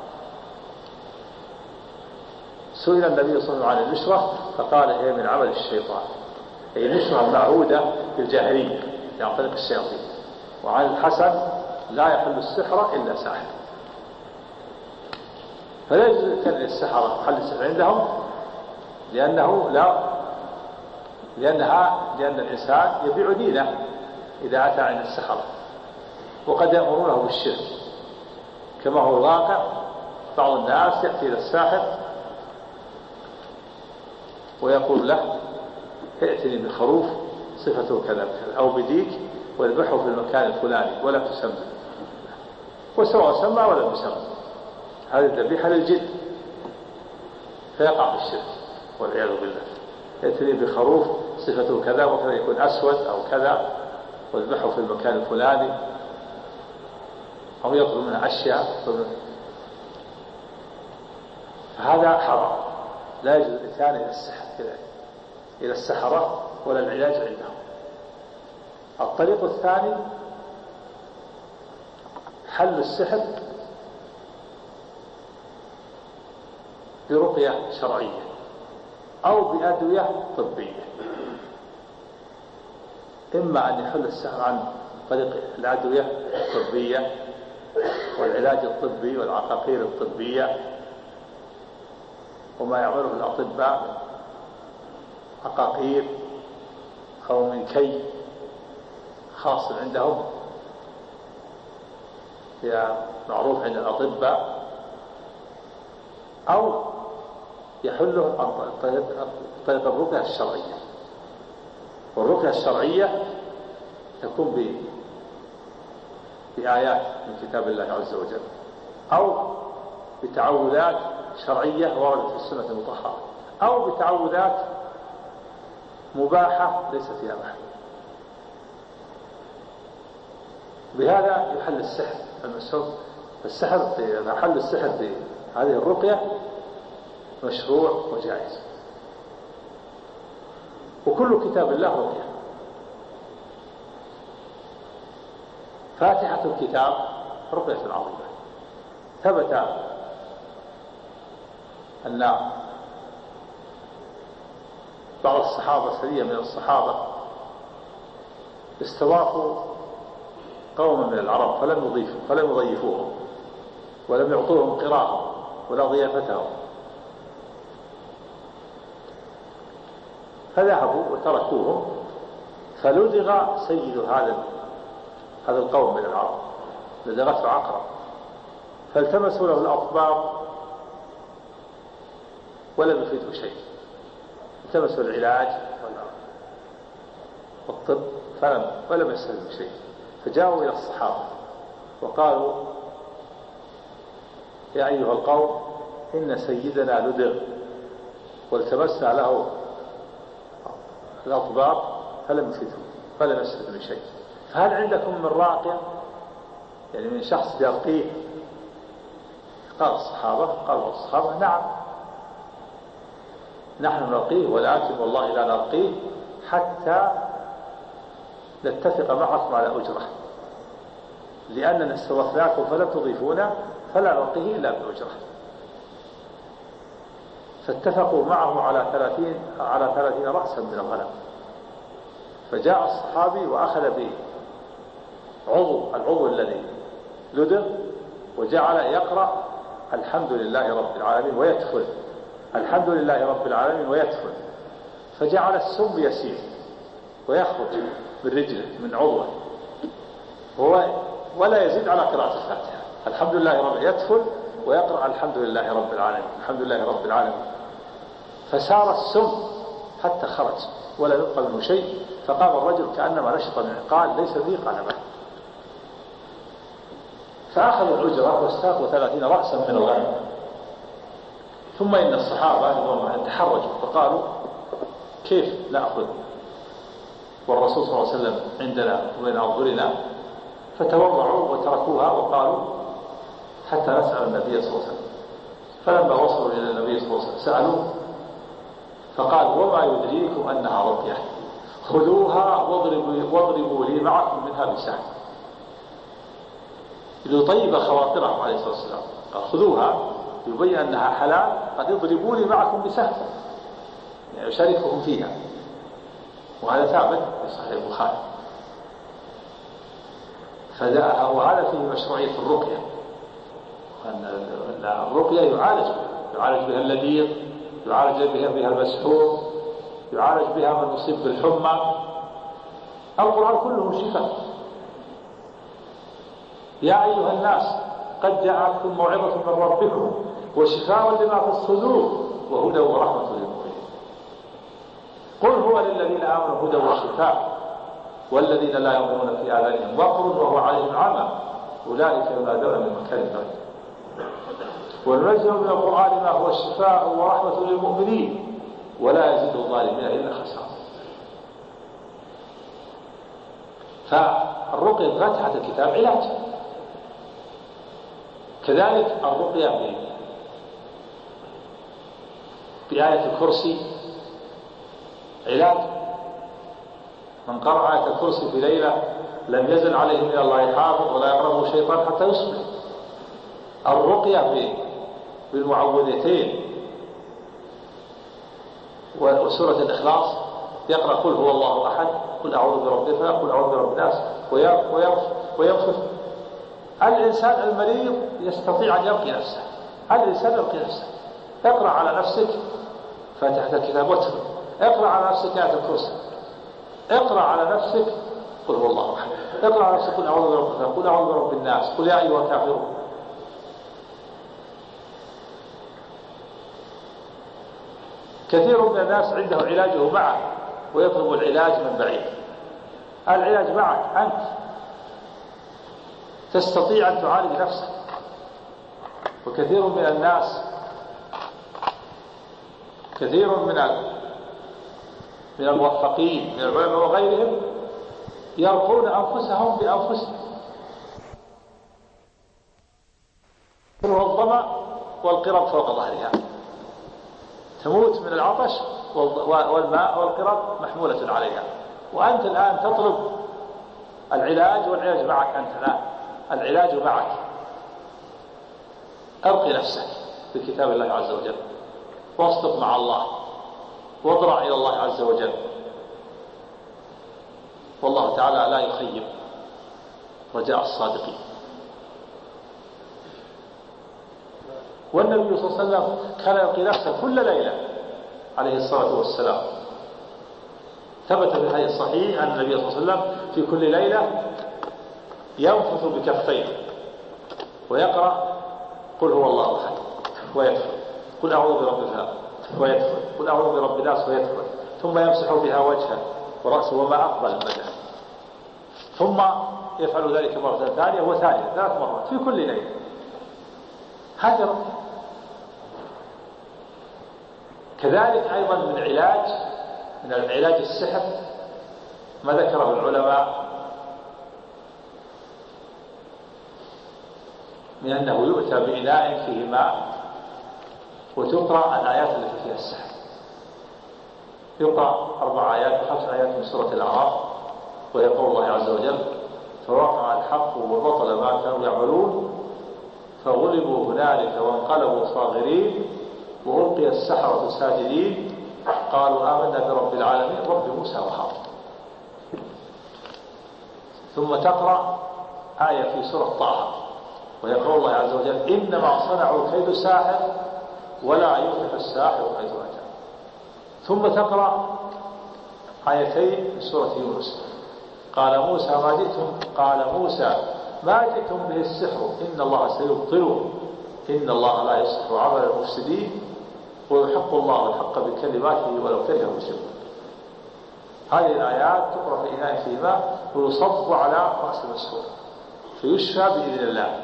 سئل النبي صلى الله عليه وسلم عن النشرة فقال: هي من عمل الشيطان. هي النشرة المعهودة في الجاهلية عن طريق الشياطين. وعن الحسن: لا يحل السحر إلا ساحر. فلا يجوز كان السحرة حل السحر عندهم، لأن الإنسان يبيع دينه إذا أتى عند السحرة، وقد يأمرونه بالشرك كما هو الواقع. بعض الناس يأتي إلى الساحر ويقول له: ائتني بخروف صفته كذا كذا، أو بديك واذبحه في المكان الفلاني ولا تسمى، وسواء سمى ولا تسمى، هذه الذبيحة للجن، فيقع في الشرك والعياذ بالله. ائتني بخروف صفته كذا وكذا، يكون أسود أو كذا، واذبحه في المكان الفلاني، أو يطلب منه أشياء، فهذا حرام. لا يجوز الإتيان إلى السحرة ولا العلاج عندهم. الطريق الثاني حل السحر برقية شرعية أو بأدوية طبية. إما أن يحل السحر عن طريق الأدوية الطبية والعلاج الطبي والعقاقير الطبية وما يعمله الأطباء عقاقير أو من كي خاص عندهم معروف عند الأطباء، أو يحله عن طريق الرقية الشرعية. والرقية الشرعية تكون بآيات من كتاب الله عز وجل، أو بتعوذات شرعية وردت في السنة المطهرة، أو بتعوذات مباحة ليس فيها محل. بهذا يحل السحر المسحور. حل السحر بهذه الرقية مشروع وجائز. وكل كتاب الله رقية. فاتحة الكتاب رقية عظيمة. ثبت أن بعض الصحابة، سرية من الصحابة، استضافوا قوما من العرب فلم يضيفوهم ولم يعطوهم قراءهم ولا ضيافتهم، فذهبوا وتركوهم، فلدغ سيد هذا القوم من العرب، لدغته عقرب، فالتمسوا له الأطباء ولم يفيدوا شيء. التمسوا العلاج والطب ولم يستفيدوا شيء. فجاءوا إلى الصحابة وقالوا: يا أيها القوم، إن سيدنا لدغ والتمسنا له الأطباء فلم يستفيدوا شيء، فهل عندكم من راقٍ، يعني من شخص يرقيه؟ قالوا الصحابة: نعم، نحن نرقيه، ولكن والله لا نرقيه حتى نتفق معكم على أجرة، لأننا استضفناكم فلم تضيفونا، فلا نرقيه إلا بأجرة. فاتفقوا معه على 30 رأسا من الغنم. فجاء الصحابي وأخذ العضو الذي لدغ وجعل يقرأ الحمد لله رب العالمين ويتفل، الحمد لله رب العالمين ويتفل، فجعل السم يسير ويخرج من رجله من عضوه ولا يزيد على قراءة الفاتحة. الحمد لله رب يتفل ويقرأ الحمد لله رب العالمين الحمد لله رب العالمين، فسار السم حتى خرج ولا يبقى منه شيء، فقام الرجل كأنما نشط منه، قال ليس ذي قلبه، فأخذ الأجرة واستاقوا 30 رأسا من الغنم. ثم إن الصحابة تحرجوا فقالوا كيف نأخذ والرسول صلى الله عليه وسلم عندنا وبين أظهرنا، فتوضعوا وتركوها وقالوا حتى نسأل النبي صلى الله عليه وسلم. فلما وصلوا إلى النبي صلى الله عليه وسلم سألوه فقال وما يدريكم أنها رقية، خذوها واضربوا لي معكم منها بسهم، ليطيب خواطرهم عليه الصلاة والسلام. قال خذوها يبين أنها حلال، قد يضربوا لي معكم بسهم، يعني يشاركهم فيها، وهذا ثابت في صحيح البخاري. وهذا فيه مشروعية الرقية، أن الرقية يعالج بها اللذيذ، يعالج بها المسحور، يعالج بها من يصيب بالحمى. القرآن كله شفاء. يا أيها الناس قد جاءتكم موعظة من ربكم وشفاء لما في الصدور وهدى ورحمة للمؤمنين. قل هو للذين آمنوا هدى وشفاء والذين لا يؤمنون في آذانهم وقر وهو عليهم عمى أولئك ينادون من مكان بعيد. وننزل من القرآن ما هو الشفاء ورحمة للمؤمنين ولا يزيد الظالمين إلا خسارة. فالرقية بفاتحة الكتاب علاج، كذلك الرقية بآية الكرسي علاج. من قرأ آية الكرسي في ليلة لم يزل عليه من الله حافظ ولا يقربه شيطان حتى يصبح. الرقية بالمعوذتين وسورة الإخلاص يقرأ قل هو الله أحد، قل أعوذ برب الفلق، قل أعوذ برب الناس، وينفث. الإنسان المريض يستطيع أن يرقي نفسه، الإنسان يرقي نفسه. اقرأ على نفسك فاتحة الكتاب واترك، اقرأ على نفسك آية الكرسي، اقرأ على نفسك قل هو الله أحد، اقرأ على نفسك قل أعوذ برب الفلق، قل أعوذ برب الناس، قل يا أيها الكافرون. كثير من الناس عنده علاجه معه ويطلب العلاج من بعيد. العلاج معك أنت، تستطيع أن تعالج نفسك. وكثير من الناس، كثير من الموفقين من العلماء وغيرهم يرقون أنفسهم بأنفسهم. الظمأ والقرب فوق ظهرها، تموت من العطش والماء والقرب محمولة عليها، وأنت الآن تطلب العلاج والعلاج معك. أنت الآن العلاج معك. أرقي نفسك بكتاب الله عز وجل، واصدق مع الله، واضرع إلى الله عز وجل، والله تعالى لا يخيب رجاء الصادقين. والنبي صلى الله عليه وسلم كان يلقي نفسه كل ليلة عليه الصلاة والسلام. ثبت في الحديث الصحيح أن النبي صلى الله عليه وسلم في كل ليلة ينفث بكفيه ويقرأ قل هو الله أحد ويدخل، قل أعوذ برب الفلق ويدخل، قل أعوذ برب الناس ويدخل، ثم يمسح بها وجهه ورأسه وما أقبل البدن، ثم يفعل ذلك مرة ثانية وثالثة 3 مرات في كل ليلة. هذا كذلك أيضا من العلاج السحر ما ذكره العلماء من أنه يؤتى بإناء فيه ماء وتقرأ الآيات التي فيها السحر. يقرأ 4 آيات و5 آيات من سورة الأعراف، ويقول الله عز وجل فوقع الحق وبطل ما كانوا يعملون فغلبوا هنالك وانقلبوا صاغرين وألقي السحرة ساجدين قالوا آمنا برب العالمين رب موسى وهارون. ثم تقرأ آية في سورة طه ويقول الله عز وجل إنما صنعوا كيد ساحر ولا يفلح الساحر حيث أتى. ثم تقرأ آيتين من سورة يونس قال موسى ما جئتم به السحر إن الله سيبطله إن الله لا يصلح عمل المفسدين ويحق الله الحق بكلماته ولو كره المشركون. هذه الآيات تقرأ في إناء فيه ماء ويصب على رأس المسحور فيشفى بإذن الله.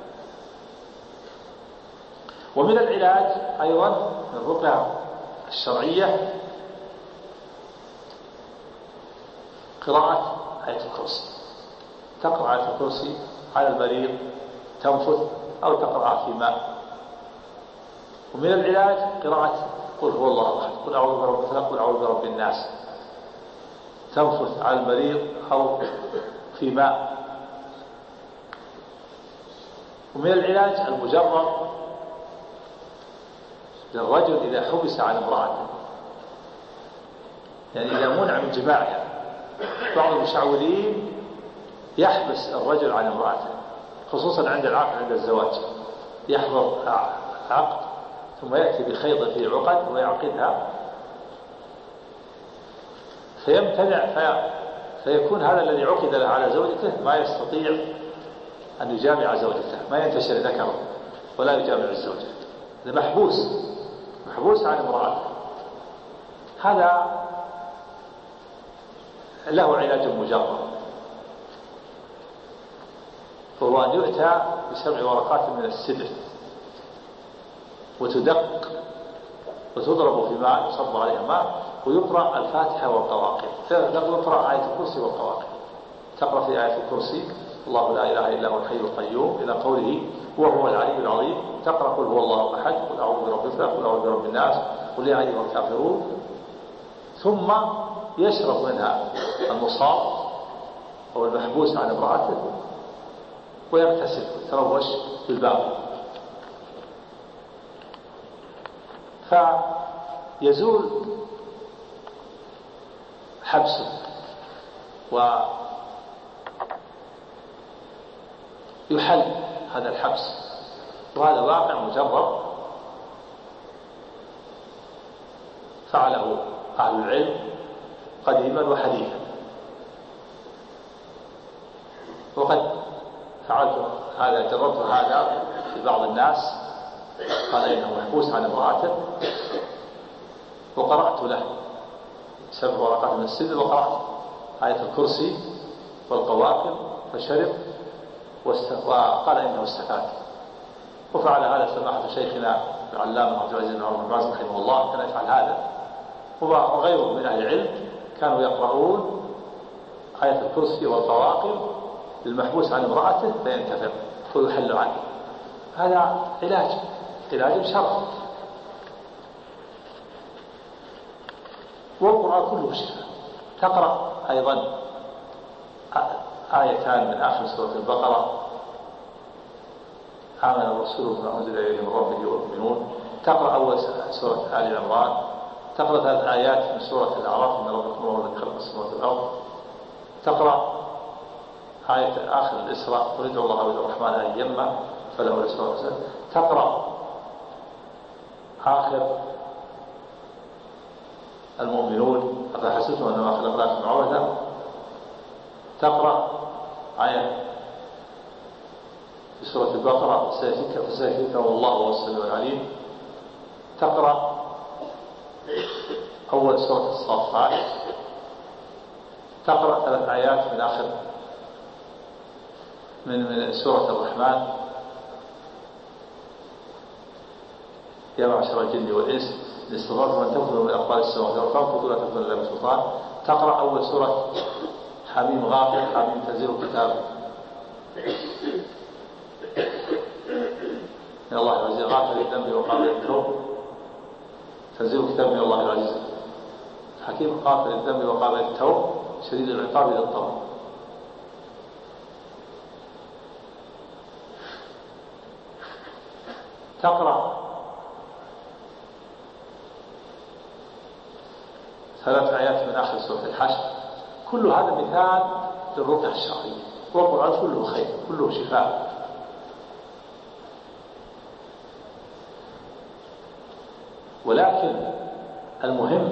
ومن العلاج أيضا من الرقية الشرعية قراءة آية الكرسي. تقرأ آية الكرسي على المريض تنفث أو تقرأ في ماء. ومن العلاج قراءة قل هو الله أحد، قل أعوذ برب الفلق، قل أعوذ برب الناس، تنفث على المريض أو في ماء. ومن العلاج المجرب للرجل إذا حبس عن امرأته، يعني إذا منع من جماعها. بعض المشعوذين يحبس الرجل عن امرأته خصوصا عند العقد، عند الزواج يحضر عقد ثم يأتي بخيط فيه عقد ويعقدها فيمتنع فيكون هذا الذي عقد له على زوجته ما يستطيع أن يجامع زوجته، ما ينتشر ذكره ولا يجامع الزوجة، هذا محبوس عن امرأته. هذا له علاج مجرب، فهو أن يؤتى ب7 ورقات من السدر وتدق وتضرب في ماء يصب عليها ماء ويقرأ الفاتحة والقواقع. يقرأ آية الكرسي والقواقع. تقرأ في آية الكرسي الله لا إله إلا هو الحي القيوم إلى قوله وهو العلي العظيم. تقرأ قل هو الله أحد، قل أعوذ برب الفلق، قل أعوذ برب الناس، قل يا أيها الكافرون. ثم يشرب منها المصاب أو المحبوس عن امرأته ويغتسل يتروش بالباقي، فيزول حبسه ويحل هذا الحبس. وهذا واقع مجرب فعله أهل العلم قديما وحديثا. وقد فعلت هذا، جربت هذا في بعض الناس قال إنه محبوس عن امرأته وقرأت له 7 ورقات من السدر وقرأت آية الكرسي والقواقع فشرب وقال إنه استفاد. وفعل هذا سماحة شيخنا العلامة عبد العزيز بن عمر بن باز رحمه الله، كان يفعل هذا وغيره من أهل العلم كانوا يقرؤون آية الكرسي والقواقع للمحبوس عن امرأته فينتفع ويحل عنه. هذا علاج شرعي. والقرآن كله شفاء. تقرأ أيضا آيتان من آخر سورة البقرة آمن الرسول بما أنزل إليه من ربه والمؤمنون. تقرأ أول سورة آل عمران. تقرأ 3 آيات من سورة الأعراف إن ربكم هو الذي خلق السماوات والأرض. تقرأ آية آخر الإسراء قل ادعوا الله وادعوا الرحمن أيما فله الأسماء الحسنى. تقرأ آخر المؤمنون أفحسبتم أنما خلقناكم عبثا. تقرأ آية في سورة البقرة فسيكفيكهم الله وهو السميع العليم. تقرأ أول سورة الصافات. تقرأ 3 آيات من آخر من سورة الرحمن يا معشر الجن والإنس إن استطعتم أن تنفذوا من أقطار السماوات والأرض فانفذوا لا تنفذون إلا بسلطان. تقرأ أول سورة حميم غافر حميم تنزيل الكتاب من الله العزيز غافر الذنب وقابل التوب. تنزيل الكتاب من الله العزيز حكيم غافر الذنب وقابل التوب شديد العقاب للطوب. تقرأ 3 آيات من آخر سورة الحشر. كل هذا مثال للرقية الشرعية. والقرآن كله خير كله شفاء. ولكن المهم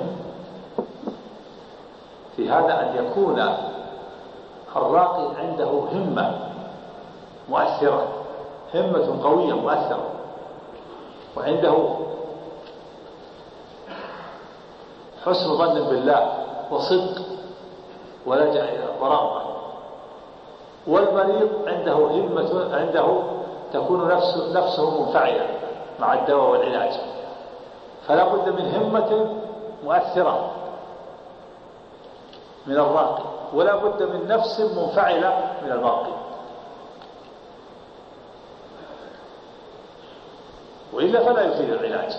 في هذا أن يكون الراقي عنده همة مؤثرة، همة قوية مؤثرة، وعنده حسن ظن بالله وصدق ولجأ ورغبة. والمريض عنده همة، عنده تكون نفسه منفعلة مع الدواء والعلاج، فلا بد من همة مؤثرة من الراقي، ولا بد من نفس منفعلة من الراقي، وإلا فلا يفيد العلاج.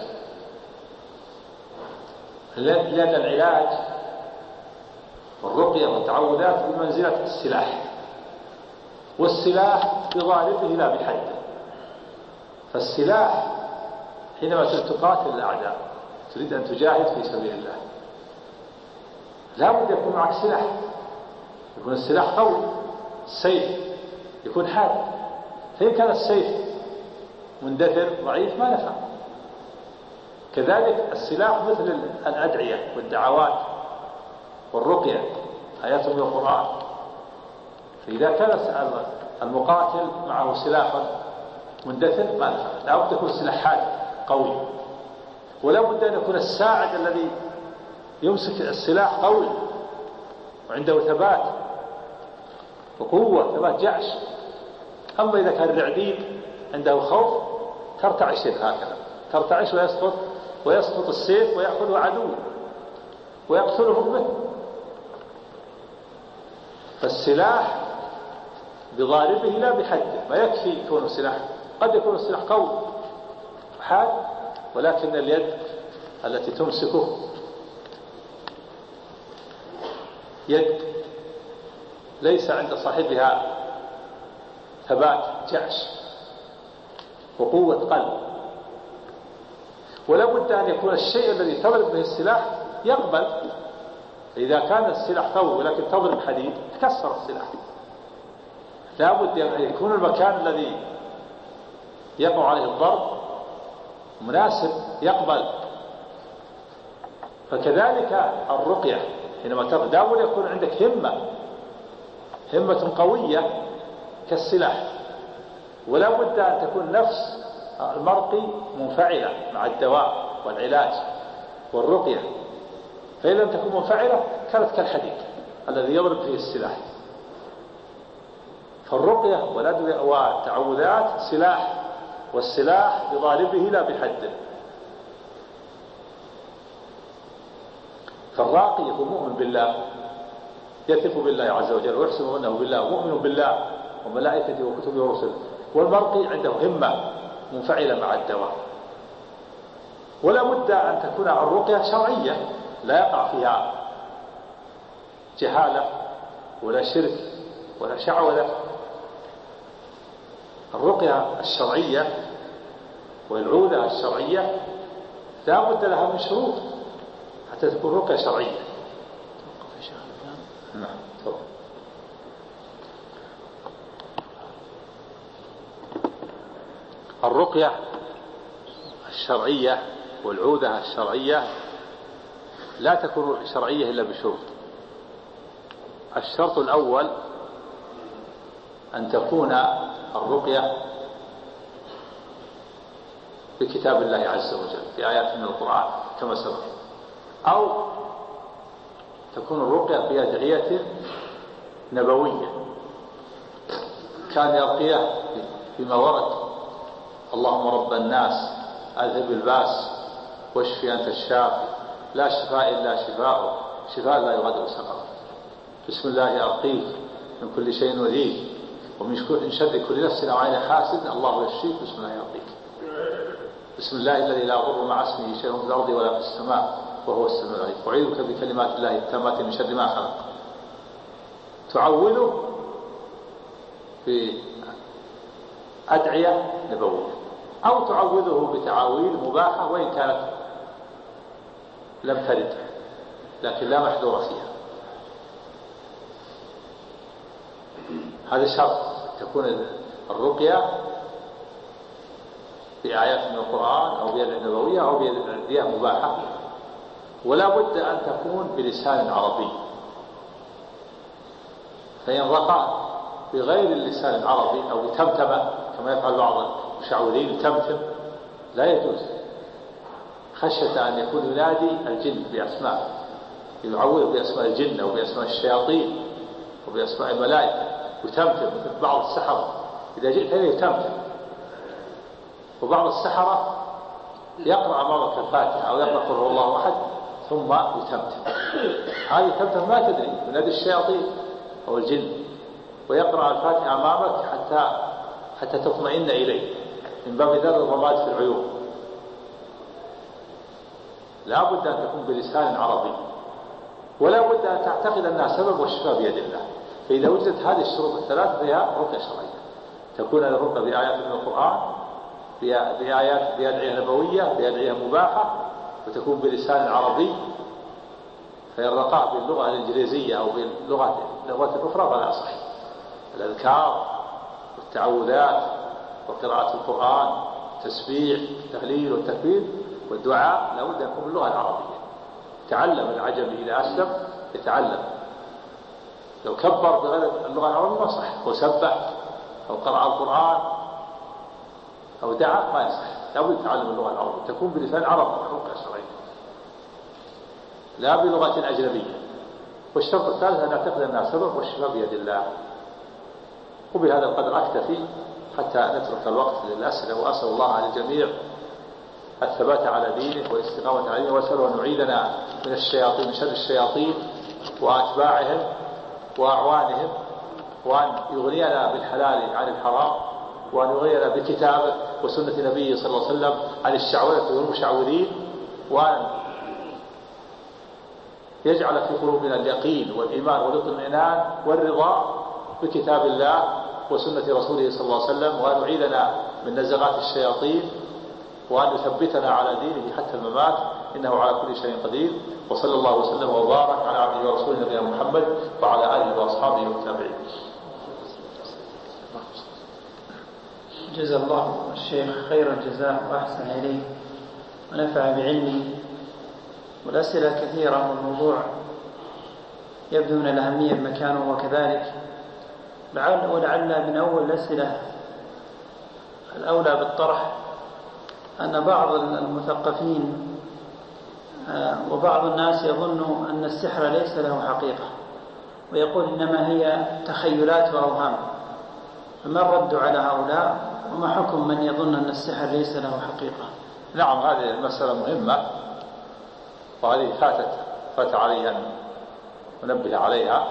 لأن العلاج والرقية والتعوذات بمنزلة السلاح، والسلاح بضاربه لا بحده. فالسلاح حينما تقاتل الأعداء تريد أن تجاهد في سبيل الله لا بد يكون معك سلاح، يكون السلاح قوي، السيف يكون حاد. فإن كان السيف مندثر ضعيف ما نفع. كذلك السلاح مثل الأدعية والدعوات والرقية، آيات من القرآن. فإذا كان المقاتل معه سلاح مندثر ما نفع، لا بد يكون سلاح حاد قوي، ولا بد أن يكون الساعد الذي يمسك السلاح قوي وعنده ثبات وقوة، ثبات جعش. أما إذا كان الرعديد عنده خوف ترتعش هكذا، ترتعش ويسقط السيف ويأخذه عدوه ويقتلهم به. فالسلاح بضاربه لا بحده، ما يكفي يكون سلاح، قد يكون السلاح قوي حاد ولكن اليد التي تمسكه يد ليس عند صاحبها ثبات جعش وقوة قلب. ولا بد أن يكون الشيء الذي تضرب به السلاح يقبل. إذا كان السلاح قوي ولكن تضرب حديد تكسر السلاح. لا بد أن يكون المكان الذي يقع عليه الضرب مناسب يقبل. فكذلك الرقية حينما تضرب لا بد يكون عندك همة قوية كالسلاح، ولا بد أن تكون نفس المرقي منفعلة مع الدواء والعلاج والرقية. فإن لم تكن منفعلة كانت كالحديد الذي يضرب فيه السلاح. فالرقية والأدوية والتعوذات سلاح، والسلاح بضاربه لا بحده. فالراقي يكون مؤمن بالله، يثق بالله عز وجل ويحسن أنه بالله، مؤمن بالله وملائكته وكتبه ورسله. والمرقي عنده همة منفعلة مع الدواء. ولا بد أن تكون الرقية شرعية لا يقع فيها جهالة ولا شرك ولا شعوذة. الرقية الشرعية والعودة الشرعية لا بد لها من شروط حتى تكون رقية شرعية. نعم. الرقية الشرعية والعودة الشرعية لا تكون شرعية إلا بشروط. الشرط الأول أن تكون الرقية بكتاب الله عز وجل بآيات من القرآن كما سبق، أو تكون الرقية بأدعية نبوية كان يرقيه بما ورد: اللهم رب الناس أذهب الباس واشفي أنت الشافي لا شفاء إلا شفاءك شفاء لا يغادر سقما، بسم الله أرقيك من كل شيء وذيك ومن شر كل نفس أو عين حاسد الله يشفيك بسم الله يرقيك، بسم الله الذي لا يضر مع اسمه شيء في الأرض ولا في السماء وهو السميع العليم، أعيذك بكلمات الله التامات من شر ما خلق. تعوذه بأدعية نبوية أو تعوذه بتعاويل مباحة وإن كانت لم ترد لكن لا محذور فيها. هذا شرط تكون الرقية بآيات من القرآن أو بيد نبوية أو بيد مباحة، ولا بد أن تكون بلسان عربي. فإن رقى بغير اللسان العربي أو بتمتمة كما يفعل بعض المشعوذين تمتم لا يجوز، خشية أن يكون ينادي الجن بأسماء، يعوذ بأسماء الجن أو بأسماء الشياطين وبأسماء الملائكة، وتمثل مثل بعض السحرة إذا جئت إليه يتمثل. وبعض السحرة يقرأ أمامك الفاتحة أو يقرأ قل هو الله أحد ثم يتمثل. هذه تمثل ما تدري ينادي الشياطين أو الجن، ويقرأ الفاتحة أمامك حتى تطمئن إليه، من باب ذر الرماد في العيون. لا بد أن تكون بلسان عربي، ولا بد أن تعتقد أنها سبب والشفاء بيد الله. فإذا وجدت هذه الشروط الثلاث فيها رقية شرعية، تكون الرقية بآيات من القرآن، بأدعية نبوية، بأدعية مباحة، وتكون بلسان عربي. فالرقاء باللغة الإنجليزية أو باللغات الأخرى فلا يصح. الأذكار والتعوذات وقراءة القرآن، التسبيح، التهليل والتكبير والدعاء لا بد أن يكون باللغة العربية. تعلم العجمي إذا أسلم يتعلم، لو كبر بغير اللغة العربية ما صح، وسبح أو قرأ القرآن أو دعا ما يصح. لا بد تعلم اللغة العربية، تكون بلسان عربي رقية شرعية، لا بلغة أجنبية. والشرط الثالث أن نعتقد أنها سبب والشفاء بيد الله. وبهذا القدر أكتفي حتى نترك الوقت للأسئلة، وأسأل الله على الجميع الثبات على دينه والاستقامة على دينه، وأسأله أن يعيذنا من الشياطين، من شر الشياطين وأتباعهم وأعوانهم، وأن يغنينا بالحلال عن الحرام، وأن يغنينا بكتابه وسنة نبيه صلى الله عليه وسلم عن الشعوذة والمشعوذين، وأن يجعل في قلوبنا اليقين والإيمان والاطمئنان والرضا بكتاب الله وسنة رسوله صلى الله عليه وسلم، وأن يعيذنا من نزغات الشياطين، وأن يثبتنا على دينه حتى الممات، إنه على كل شيء قدير. وصلى الله وسلم وبارك على عبده ورسوله نبينا محمد وعلى آله وأصحابه والتابعين. جزا الله الشيخ خير الجزاء وأحسن إليه ونفع بعلمه. والأسئلة كثيرة والموضوع يبدو من الأهمية بمكانه وكذلك. ولعل من أول الأسئلة الأولى بالطرح أن بعض المثقفين وبعض الناس يظن أن السحر ليس له حقيقة، ويقول إنما هي تخيلات وأوهام. فما الرد على هؤلاء، وما حكم من يظن أن السحر ليس له حقيقة؟ نعم، هذه المسألة مهمة، وهذه فات علي أن أنبه عليها.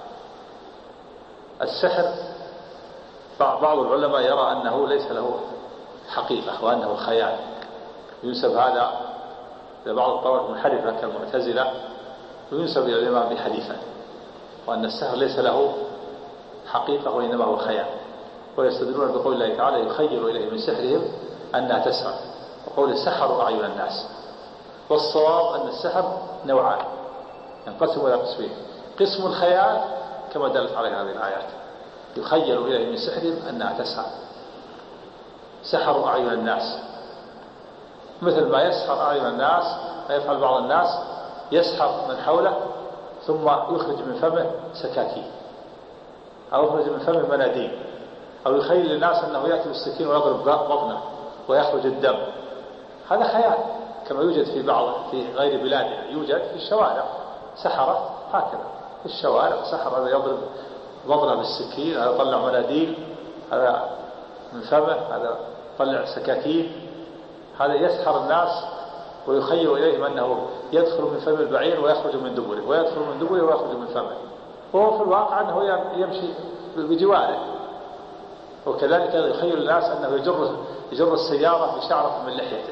السحر بعض العلماء يرى أنه ليس له حقيقة وأنه خيال، ينسب هذا إلى بعض الطوائف المنحرفة كالمعتزلة، وينسب إلى الإمام أبي حنيفة، وأن السحر ليس له حقيقة وإنما هو خيال. ويستدلون بقول الله تعالى يخيل إليه من سحرهم أنها تسعى، وقول سحروا أعين الناس. والصواب أن السحر نوعان ينقسم إلى قسمين: قسم الخيال كما دلت عليه هذه الآيات، يخيل إليه من سحرهم أنها تسعى، سحروا أعين الناس، مثل ما يسحر أعين الناس، ما يفعل بعض الناس، يسحر من حوله ثم يخرج من فمه سكاكين، أو يخرج من فمه مناديل، أو يخيل للناس أنه يأتي بالسكين ويضرب بطنه ويخرج الدم. هذا خيال، كما يوجد في غير بلادنا، يوجد في الشوارع سحرة هكذا في الشوارع، سحر هذا يضرب بطنه بالسكين، هذا يطلع مناديل، هذا من فمه، هذا يطلع سكاكين. هذا يسحر الناس ويخيل إليهم أنه يدخل من فم البعير ويخرج من دبره، ويدخل من دبره ويخرج من فمه، وهو في الواقع أنه يمشي بجواره. وكذلك يخيل الناس أنه يجر السيارة بشعرة من لحيته.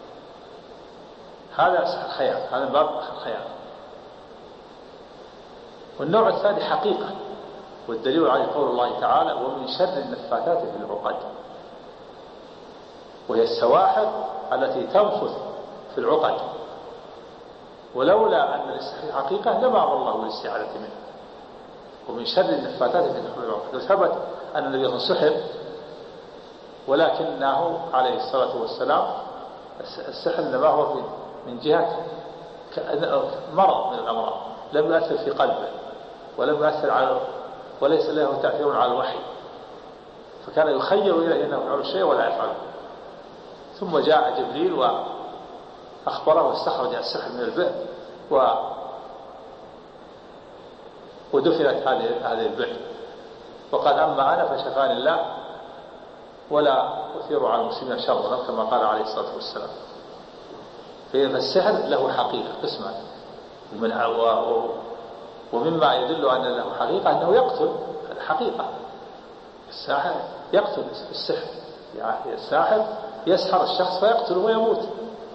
هذا سحر خيال، هذا باب خيال. والنوع الثاني حقيقة، والدليل على قول الله تعالى ومن شر النفاثات في العقد، وهي السواحر التي تنفث في العقد. ولولا أن السحر حقيقة لما أمر الله بالاستعاذة منه. ومن شر النفاثات في العقد، وثبت أن النبي صلى الله عليه وسلم سحر، ولكنه عليه الصلاة والسلام السحر إنما هو من جهة مرض من الأمراض، لم يؤثر في قلبه ولم يؤثر وليس له تأثير على الوحي، فكان يخيل إليه أنه يفعل الشيء ولا يفعله. ثم جاء جبريل وأخبره واستخرج السحر من البئر ودفنت هذه البئر، وقال أما أنا فشفاني الله ولا أثير على المسلمين شرا كما قال عليه الصلاة والسلام. فالسحر له حقيقة قسمان، ومما يدل أن له حقيقة أنه يقتل. الحقيقة الساحر يقتل السحر، يعني الساحر يسحر الشخص فيقتل ويموت،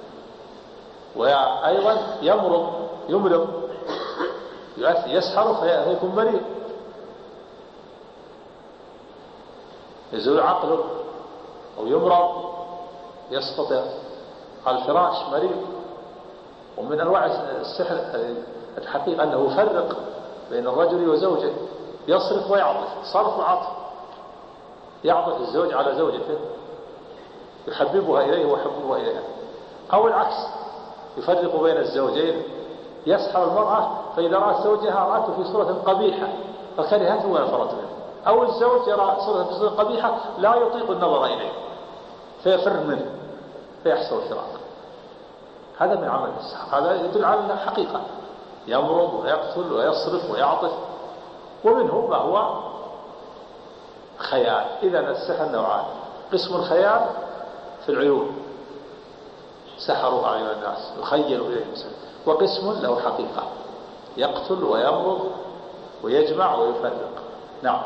وأيضا يمرض يسحر فيكون مريض، يزول عقله، أو يمرض يسقط على الفراش مريض. ومن أنواع السحر الحقيقة أنه يفرق بين الرجل وزوجه، يصرف ويعطف، صرف وعطف، يعطف الزوج على زوجته، يحببها إليه ويحببها إليها، أو العكس يفرق بين الزوجين، يسحر المرأة فإذا رأت زوجها رأته في صورة قبيحة فكرهته ونفرت منه، أو الزوج يرى صورة في صورة قبيحة لا يطيق النظر إليه فيفر منه فيحصل الفراق. هذا من عمل السحر، هذا يدل على حقيقة، يمرض ويقتل ويصرف ويعطف. ومنه ما هو خيال. إذن السحر نوعان: قسم الخيال في العيون، سحروا أعين الناس يخيل إليهم سحر، وقسم له حقيقة، يقتل ويمرض ويجمع ويفرق. نعم.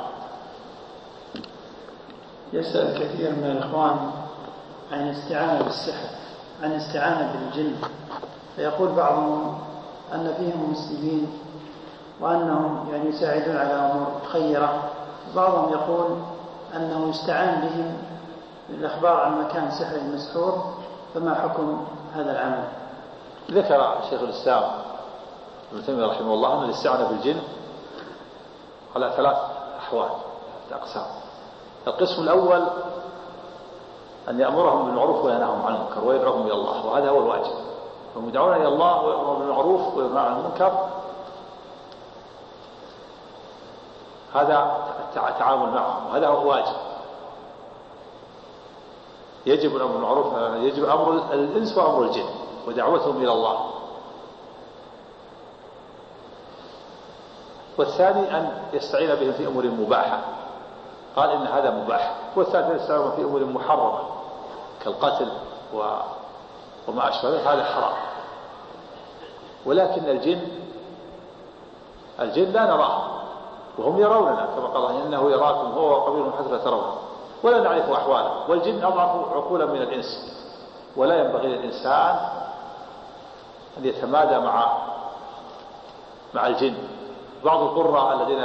يسأل كثير من الإخوان عن الاستعانة بالسحر، عن الاستعانة بالجن، فيقول بعضهم أن فيهم مسلمين وأنهم يعني يساعدون على أمور خيرة، وبعضهم يقول أنه يستعان بهم للإخبار عن مكان سحر المسحور، فما حكم هذا العمل؟ ذكر شيخ الإسلام ابن تيمية رحمه الله أن الاستعانة بالجن على 3 أحوال، 3 أقسام. القسم الأول أن يأمرهم بالمعروف وينهاهم عن المنكر ويدعوهم إلى الله، وهذا هو الواجب. هم يدعون إلى الله ويأمرون بالمعروف وينهون عن المنكر، هذا التعامل معهم، وهذا هو الواجب. يجب الأمر بالمعروف، يجب أمر الإنس وأمر الجن ودعوتهم إلى الله. والثاني أن يستعين بهم في أمور مباحة، قال إن هذا مباح. والثالث أن يستعين في أمور محرمة كالقتل وما أشبه، هذا حرام. ولكن الجن لا نراه وهم يروننا، كما قال الله إنه يراكم هو وقبيله حتى لا ترونه ولا نعرف أحواله. والجن أضعف عقولا من الإنس، ولا ينبغي للإنسان أن يتمادى مع الجن. بعض القراء الذين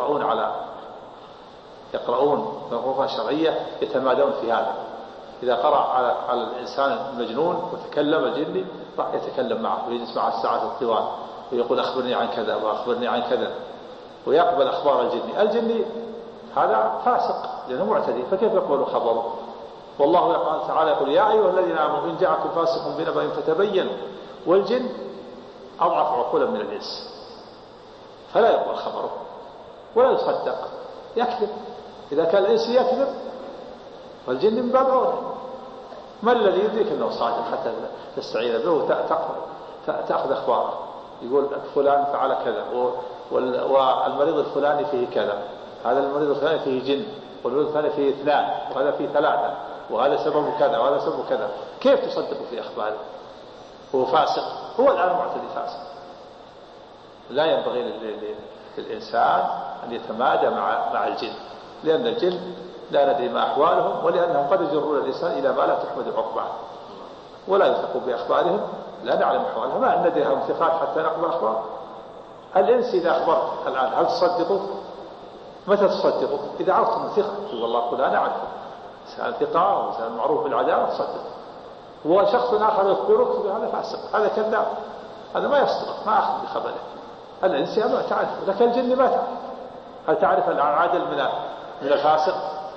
يقرؤون الحروف الشرعية يتمادون في هذا. إذا قرأ على الإنسان المجنون وتكلم الجني راح يتكلم معه ويجلس معه الساعات الطوال ويقول أخبرني عن كذا وأخبرني عن كذا، ويقبل أخبار الجني هذا فاسق لأنه معتدي، فكيف يقبل خبره؟ والله تعالى يقول يا أيها الذين آمنوا إن جاءكم فاسق بنبأ فتبينوا. والجن أضعف عقولا من الإنس، فلا يقبل خبره ولا يصدق، يكذب. إذا كان الإنس يكذب والجن من باب أولى. ما الذي يدرك أنه صادق حتى تستعين به وتأخذ أخباره؟ يقول فلان فعل كذا، والمريض الفلاني فيه كذا، هذا المريض الفلاني فيه جن، والمريض الفلاني فيه 2، وهذا فيه 3، وهذا سببه كذا وهذا سببه كذا. كيف تصدق في أخباره؟ هو فاسق، هو الآن معتدي فاسق. لا ينبغي للإنسان أن يتمادى مع الجن، لأن الجن لا ندري ما أحوالهم، ولأنهم قد يجرون الإنسان إلى ما لا تحمد عقباه، ولا يثق بأخبارهم، لا نعلم أحوالهم، ما ندريهم ثقات حتى نقبل أخبار. الإنس إذا أخبر الآن هل تصدقوا؟ متى تصدقوا؟ إذا عرفتم الثقة، والله قل أنا أعرفه إنسان ثقة وإنسان معروف بالعدالة تصدق. وشخص آخر يخبرك هذا فاسق، هذا كذاب، هذا ما يصدق، ما أخذ بخبره. الإنس ما تعرف، لكن الجن ما تعرف. هل تعرف العادل من الفاسق؟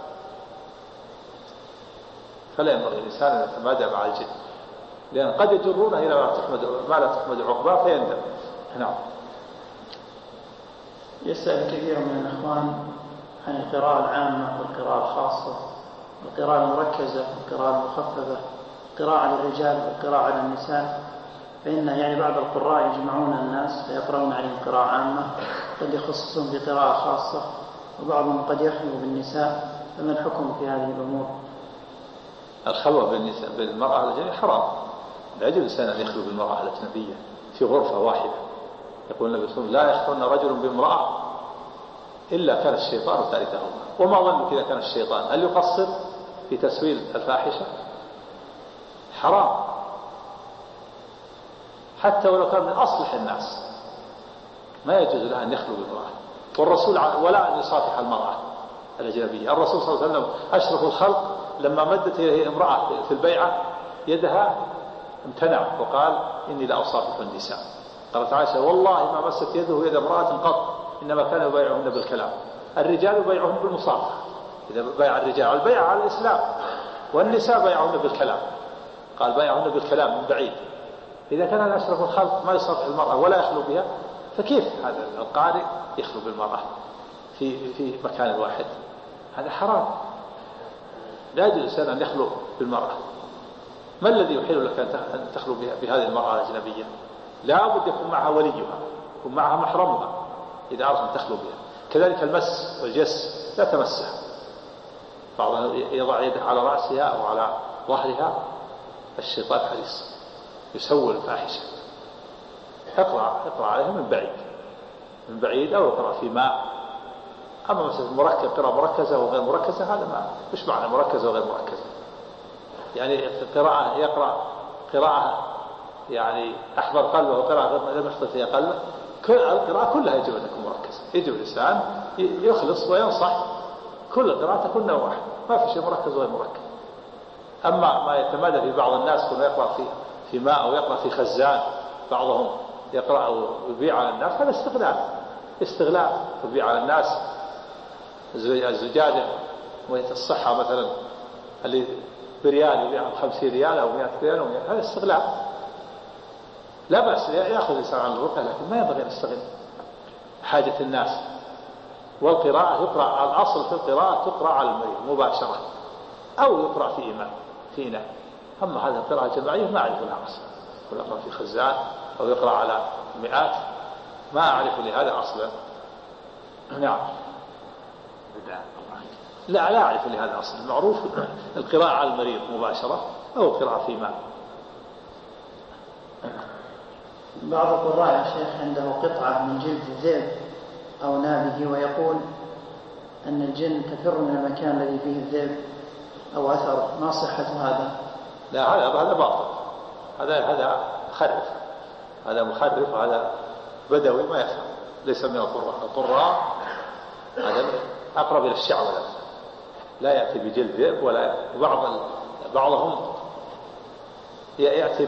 فلا ينبغي الإنسان أن يتمادى مع الجن، لأن قد يجرونه إلى ما لا تحمد عقباه فيندم. نعم. يسأل كثير من الإخوان عن القراءة العامة والقراءة الخاصة، القراءة المركزة والقراءة المخففة، القراءة للرجال والقراءة على النساء، فإن يعني بعض القراء يجمعون الناس فيقرؤون عليهم قراءة عامة، قد يخصصون بقراءة خاصة، وبعضهم قد يخلو بالنساء، فما الحكم في هذه الأمور؟ الخلوة بالمرأة الأجنبية حرام، لا يجوز الإنسان أن يخلو بالمرأة الأجنبية في غرفة واحدة. يقول النبي صلى الله عليه وسلم: لا يخلون رجل بامرأة إلا كان الشيطان ثالثهما. وما ظنك إذا كان الشيطان هل يقصر في تسويل الفاحشة؟ حرام، حتى ولو كان من أصلح الناس ما يجوز له أن يخلو بالمرأة. والرسول ولا أن يصافح المرأة الأجنبية. الرسول صلى الله عليه وسلم أشرف الخلق لما مدت إليه امرأة في البيعة يدها امتنع وقال: إني لا أصافح النساء. قالت عائشة: والله ما مست يده يد امرأة قط، إنما كان يبايعهن بالكلام. الرجال يبايعهن بالمصافحة، إذا بايع الرجال البيع على الإسلام، والنساء بايعهن بالكلام. قال: بايعهن بالكلام من بعيد. إذا كان أشرف الخلق ما يصافح المرأة ولا يخلو بها، فكيف هذا القارئ يخلو بالمرأة في مكان واحد؟ هذا حرام، لا يجوز الإنسان أن يخلو بالمرأة. ما الذي يحل لك أن تخلو بهذه المرأة الأجنبية؟ لا بد يكون معها وليها، يكون معها محرمها إذا أردت أن تخلو بها. كذلك المس والجس لا تمسها. بعضهم يضع يده على رأسها أو على ظهرها، الشيطان حريص يسول الفاحشة. اقرأ عليها من بعيد أو اقرأ في ماء. أما مثلا مركب قراءة مركزة وغير مركزة، هذا ما مش معنى مركزة وغير مركزة. يعني قراءة يقرأ قراءة يعني أحضر قلبه وقراءة لم يحضر فيها قلبه، القراءة كلها يجب أن تكون مركزة. يجب الإنسان يخلص وينصح كل القراءة تكون نوع واحد، ما في شيء مركز وغير مركز. أما ما يتمادى في بعض الناس كونه يقرأ في ماء أو يقرأ في خزان، بعضهم يقرأ ويبيع على الناس، هذا استغلال ويبيع على الناس. الزجاجة وهي الصحة مثلا اللي بريال يبيعها ب50 ريال أو 100 ريال، هذا استغلال. لا بأس يأخذ الإنسان عن الرقى، لكن ما ينبغي أن يستغل حاجة الناس. والقراءة يقرأ، الأصل في القراءة تقرأ على المريض مباشرة، أو يقرأ في إناء. أما هذه القراءة الجماعية ما أعرف لها أصلا، يقرأ في خزان أو يقرأ على مئات، ما أعرف لهذا أصلا. نعم، لا أعرف لهذا أصلا. المعروف القراءة على المريض مباشرة أو القراءة في ماء. بعض القراء يا شيخ عنده قطعة من جلد الذئب أو نابه، ويقول أن الجن تفر من المكان الذي فيه الذئب أو أثر، ما صحة هذا؟ لا، هذا باطل، هذا خرف، هذا مخرف، هذا بدوي ما يفهم، ليس من القراء. هذا أقرب إلى الشعوذة، لا يأتي بجلد ذئب ولا بعضهم يأتي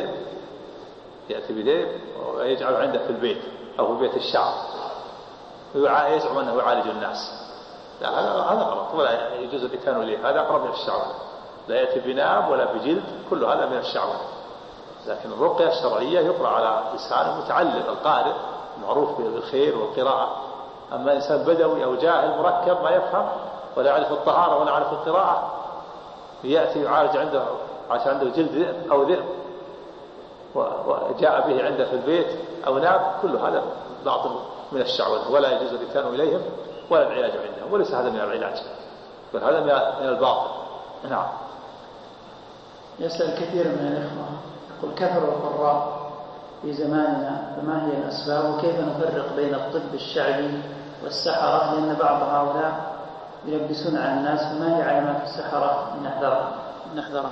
بذئب ويجعل عنده في البيت أو في بيت الشعر ويزعم أنه يعالج الناس. لا، هذا غلط، ولا يجوز الإتيان إليه، هذا أقرب إلى الشعوذة. لا يأتي بناب ولا بجلد، كل هذا من الشعوذة. لكن الرقية الشرعية يقرأ على لسان المتعلم القارئ معروف بالخير والقراءة. أما إنسان بدوي أو جاهل مركب ما يفهم ولا يعرف الطهارة ولا يعرف القراءة، يأتي يعالج عنده عشان عنده جلد ذئب أو ذئب وجاء به عنده في البيت أو ناب، كل هذا باطل من الشعوذة، ولا يجوز الإتيان إليهم ولا العلاج عندهم، وليس هذا من العلاج، بل هذا من الباطل. نعم. يسأل كثير من الإخوة، يقول كثر القراء في زماننا، فما هي الأسباب وكيف نفرق بين الطب الشعبي والسحرة؟ لأن بعض هؤلاء يلبسون على الناس، فما هي علامات السحرة نحذرها؟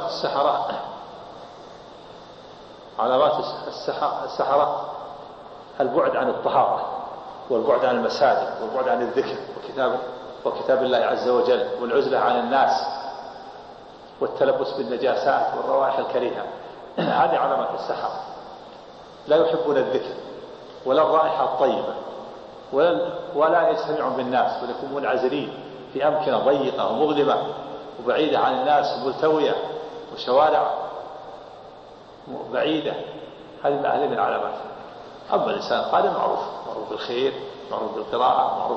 علامات السحرة البعد عن الطهارة والبعد عن المساجد والبعد عن الذكر وكتاب الله عز وجل والعزلة عن الناس والتلبس بالنجاسات والروائح الكريهة. هذه علامات السحرة. لا يحبون الذكر ولا الرائحة الطيبة ولا يجتمعون بالناس، ويكونون منعزلين في أمكنة ضيقة ومظلمة وبعيدة عن الناس وملتوية وشوارع بعيدة. هذه من العلامات. أما الإنسان القادم معروف بالخير، معروف بالقراءة، معروف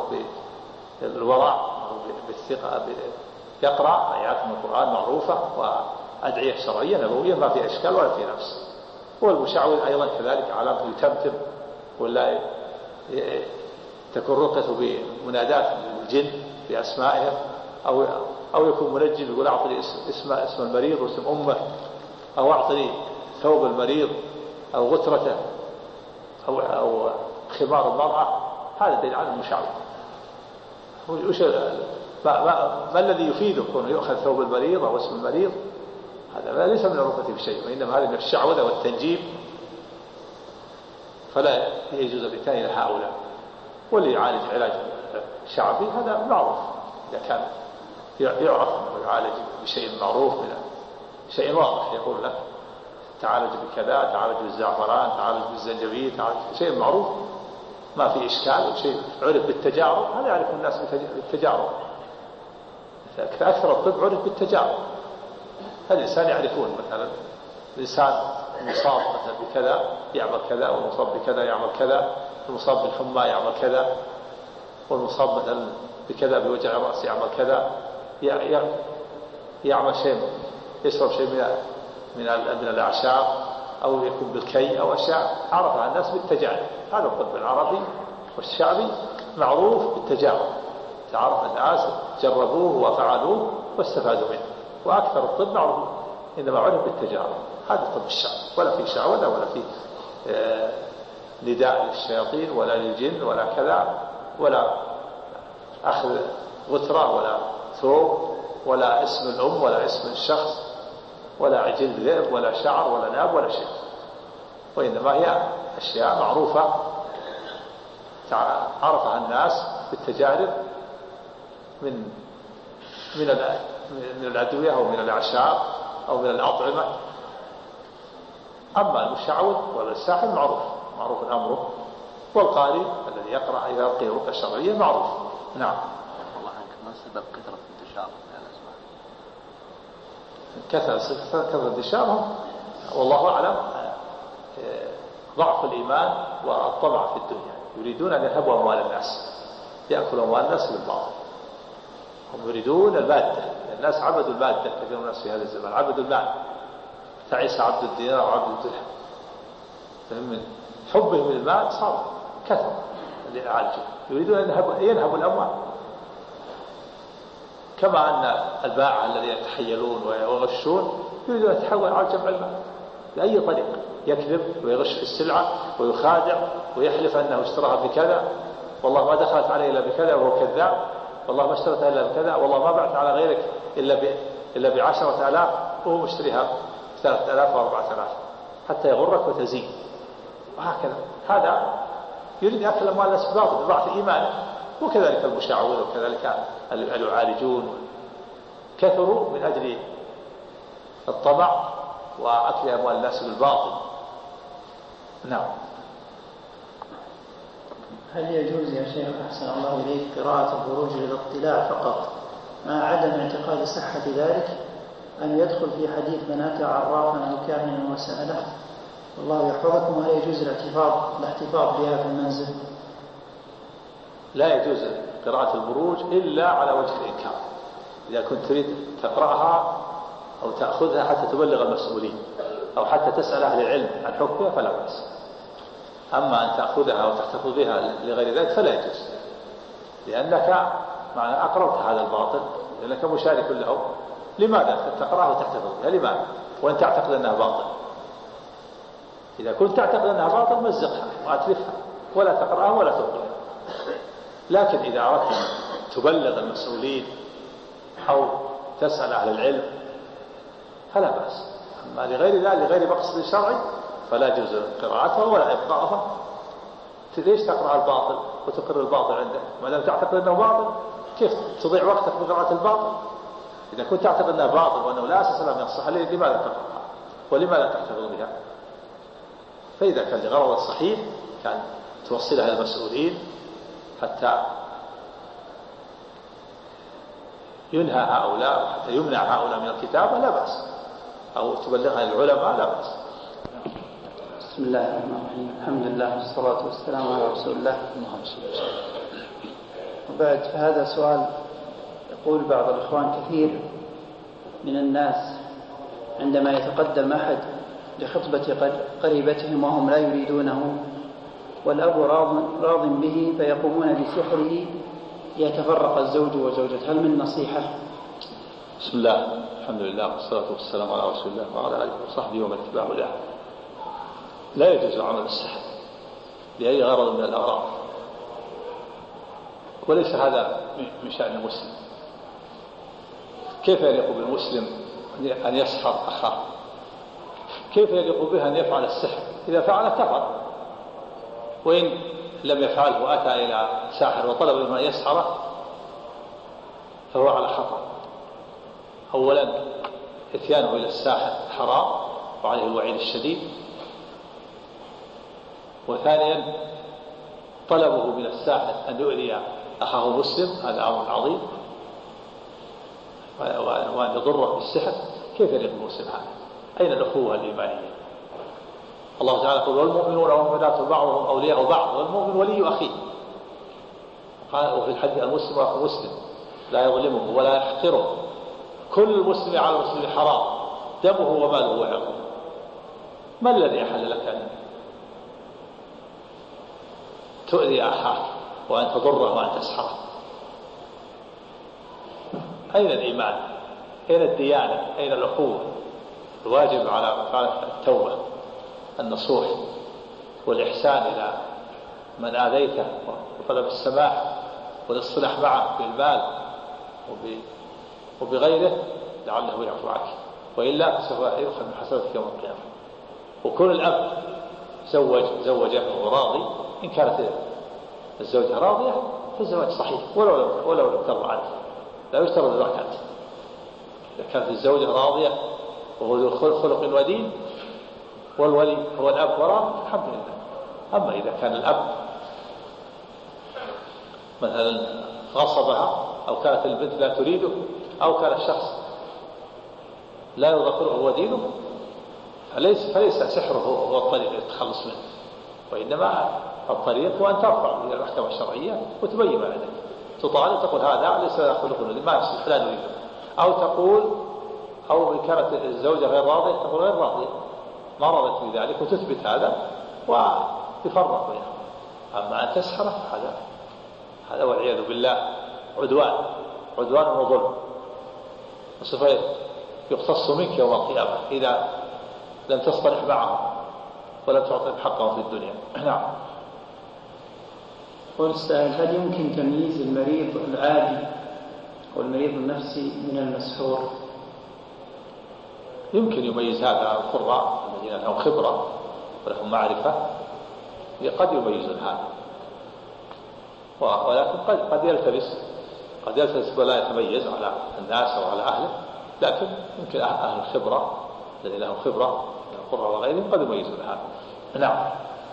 بالورع، معروف بالثقة، يقرأ آيات من القرآن معروفة أدعية شرعية نبوية ما في إشكال ولا في نفس. والمشعوذ أيضا كذلك علامة يتمتم ولا تكون رقيته بمنادات الجن بأسمائهم، أو يكون منجم يقول أعطني اسم المريض واسم أمه، أو أعطني ثوب المريض أو غترته أو خمار المرأة. هذا دليل على المشعوذ. ما الذي يفيده كونه يؤخذ ثوب المريض أو اسم المريض؟ هذا ليس من الرقية بشيء، وإنما هذا من الشعوذة والتنجيم، فلا يجوز بالتالي لهؤلاء. واللي يعالج علاج شعبي هذا معروف، إذا كان يعرف أنه يعالج بشيء معروف من شيء واضح، يقول لك تعالج بكذا، تعالج بالزعفران، تعالج بالزنجبيل، تعالج شيء معروف ما في إشكال، وشيء عرف بالتجارب، هذا يعرف الناس بالتجارب. فأكثر الطب عرف بالتجارب. الإنسان يعرفون مثلا الإنسان المصاب مثلا بكذا يعمل كذا، والمصاب بكذا يعمل كذا، المصاب بالحمى يعمل كذا، والمصاب مثلا بكذا بوجع الرأس يعمل كذا، يعمل شيء، يشرب شيء من الأعشاب، أو يكون بالكي أو أشياء عرفها الناس بالتجارب. هذا الطب العربي والشعبي معروف بالتجارب، تعرف الناس جربوه وفعلوه واستفادوا منه. وأكثر الطب معروف إنما عرف بالتجارب. هذا الطب الشعبي، ولا في شعوذة ولا في نداء للشياطين ولا للجن ولا كذا، ولا أخذ غترة ولا ثوب ولا اسم الأم ولا اسم الشخص ولا عجل ذئب ولا شعر ولا ناب ولا شيء، وإنما هي أشياء معروفة عرفها الناس بالتجارب من الأدوية أو من الأعشاب أو من الأطعمة. أما المشعوذ ولا الساحر معروف أمره، والقارئ الذي يقرأ إذا يلقي رقية شرعية معروف. نعم. الله عنك، ما سبب كثرة انتشار كثرة انتشارهم والله أعلم ضعف الإيمان والطمع في الدنيا، يريدون أن يذهبوا أموال الناس، يأكلوا أموال الناس بالباطل. هم يريدون المادة، الناس عبدوا المادة، كثير من الناس في هذا الزمان عبدوا المال، تعيس عبد الدينار وعبد الدرهم، فمن حبهم للمال صار كثر اللي يعالجوا، يريدون أن ينهبوا الأموال. كما أن الباعة الذين يتحيلون ويغشون يريدون أن يتحول على جمع المال بأي طريقة، يكذب ويغش في السلعة ويخادع ويحلف أنه اشتراها بكذا، والله ما دخلت عليه إلا بكذا وهو كذاب، والله ما اشترتها إلا بكذا، والله ما بعت على غيرك إلا ب10,000 وهو مشتريها 3,000 و4,000 حتى يغرك وتزيد. وهكذا هذا يريد يأكل أموال الناس بالباطل بضعف إيمانه. وكذلك المشعوذ وكذلك العالجون كثروا من أجل الطمع وأكل أموال الناس بالباطل. نعم. هل يجوز يا شيخ أحسن الله إليك قراءة الخروج للاطلاع فقط مع عدم اعتقاد صحة ذلك، أن يدخل في حديث من أتى عرافا أو كاهنا وسأله الله يحفظكم، وهل يجوز الاحتفاظ بها في المنزل؟ لا يجوز قراءة البروج إلا على وجه الإنكار، إذا كنت تريد تقرأها أو تأخذها حتى تبلغ المسؤولين أو حتى تسأل أهل العلم عن حكمها فلا بأس. أما أن تأخذها وتحتفظ بها لغير ذلك فلا يجوز، لأنك معنى أقررت هذا الباطل، لأنك مشارك له. لماذا تقرأها وتحتفظ بها؟ لماذا وأنت تعتقد أنها باطل؟ إذا كنت تعتقد أنها باطل مزقها وأتلفها ولا تقرأها ولا تقرأها. لكن إذا أردت تبلغ المسؤولين أو تسأل أهل العلم فلا بأس. أما لغير ذلك لغير مقصد شرعي فلا يجوز قراءتها ولا إبقاءها. ليش تقرأ الباطل وتقر الباطل عندك ما دام تعتقد أنه باطل؟ كيف تضيع وقتك بقراءة الباطل؟ إذا كنت تعتقد أنها باطل وأنه لا أساس لها من الصحة لماذا تقرأها ولماذا تحتفظ بها؟ فإذا كان لغرض الصحيح كان توصلها للمسؤولين حتى ينهى هؤلاء حتى يمنع هؤلاء من الكتابة لا بأس، أو تبلغها للعلماء لا بأس. بسم الله الرحمن الرحيم، الحمد لله والصلاة والسلام على رسول الله. وبعد، فهذا سؤال يقول بعض الإخوان: كثير من الناس عندما يتقدم أحد لخطبة قريبتهم وهم لا يريدونه والأب راض به فيقومون بسحره يتفرق الزوج وزوجته، هل من نصيحة؟ بسم الله، الحمد لله والصلاة والسلام على رسول الله وعلى آله وصحبه ومن اتبعه له. لا يجوز عمل السحر لأي غرض من الأغراض، وليس هذا من شأن المسلم. كيف يليق بالمسلم أن يسحر أخاه؟ كيف يليق به أن يفعل السحر؟ إذا فعل كفر، وإن لم يفعله وأتى إلى ساحر وطلب منه أن يسحره فهو على خطأ. أولا إتيانه إلى الساحر حرام وعليه الوعيد الشديد، وثانيا طلبه من الساحر أن يؤذي أخاه مسلم، هذا أمر عظيم، وأن يضره بالسحر. كيف يليق بالمسلم هذا؟ أين الأخوة الإيمانية؟ الله تعالى يقول والمؤمنون والمؤمنات بعضهم أولياء بعض والمؤمن ولي أخيه. قال وفي الحديث المسلم أخو مسلم لا يظلمه ولا يحقره، كل المسلم على المسلم حرام دمه وماله وعرضه. ما الذي أحل لك أن تؤذي أخاك وأن تضره وأن تسحره؟ أين الإيمان؟ أين الديانة؟ أين الأخوة؟ الواجب على التوبة النصوح والإحسان إلى من آذيته وطلب السماح والاصطلاح معه بالمال وبغيره لعله يعفو عنك، وإلا سوف يؤخذ من حسناتك يوم القيامة. وكل الأب زوجه وراضي، إن كانت الزوجة راضية فالزواج صحيح ولو لم ترضى عنه، لا يشترط الزكاة. إذا كانت الزوجة راضية وهو ذو خلق ودين والولي هو الأب وراء الحمد لله. أما إذا كان الأب مثلا غصبها أو كانت البنت لا تريده أو كان الشخص لا يذكره هو دينه فليس سحره هو الطريق للتخلص منه، وإنما الطريق هو أن ترفع إلى المحكمة الشرعية وتبين ما عندك، تطالب تقول هذا ليس خلق ما يصلح لا نريده، أو تقول أو إن كانت الزوجة غير راضية تقول غير راضية ما رضت بذلك وتثبت هذا ويفرق بينهم. أما أن تسحره هذا والعياذ بالله عدوان وظلم، وسوف يقتص منك يوم القيامة إذا لم تصطلح معهم ولم تعطيهم حقهم في الدنيا. نعم. والسائل هل يمكن تمييز المريض العادي والمريض النفسي من المسحور؟ يمكن يميز هذا القراء الذين لهم خبرة ولهم معرفة، قد يميزون هذا، ولكن قد يلتبس ولا يتميز على الناس أو على أهله، لكن يمكن أهل الخبرة الذين لهم خبرة من القراء وغيرهم قد يميزون هذا. نعم.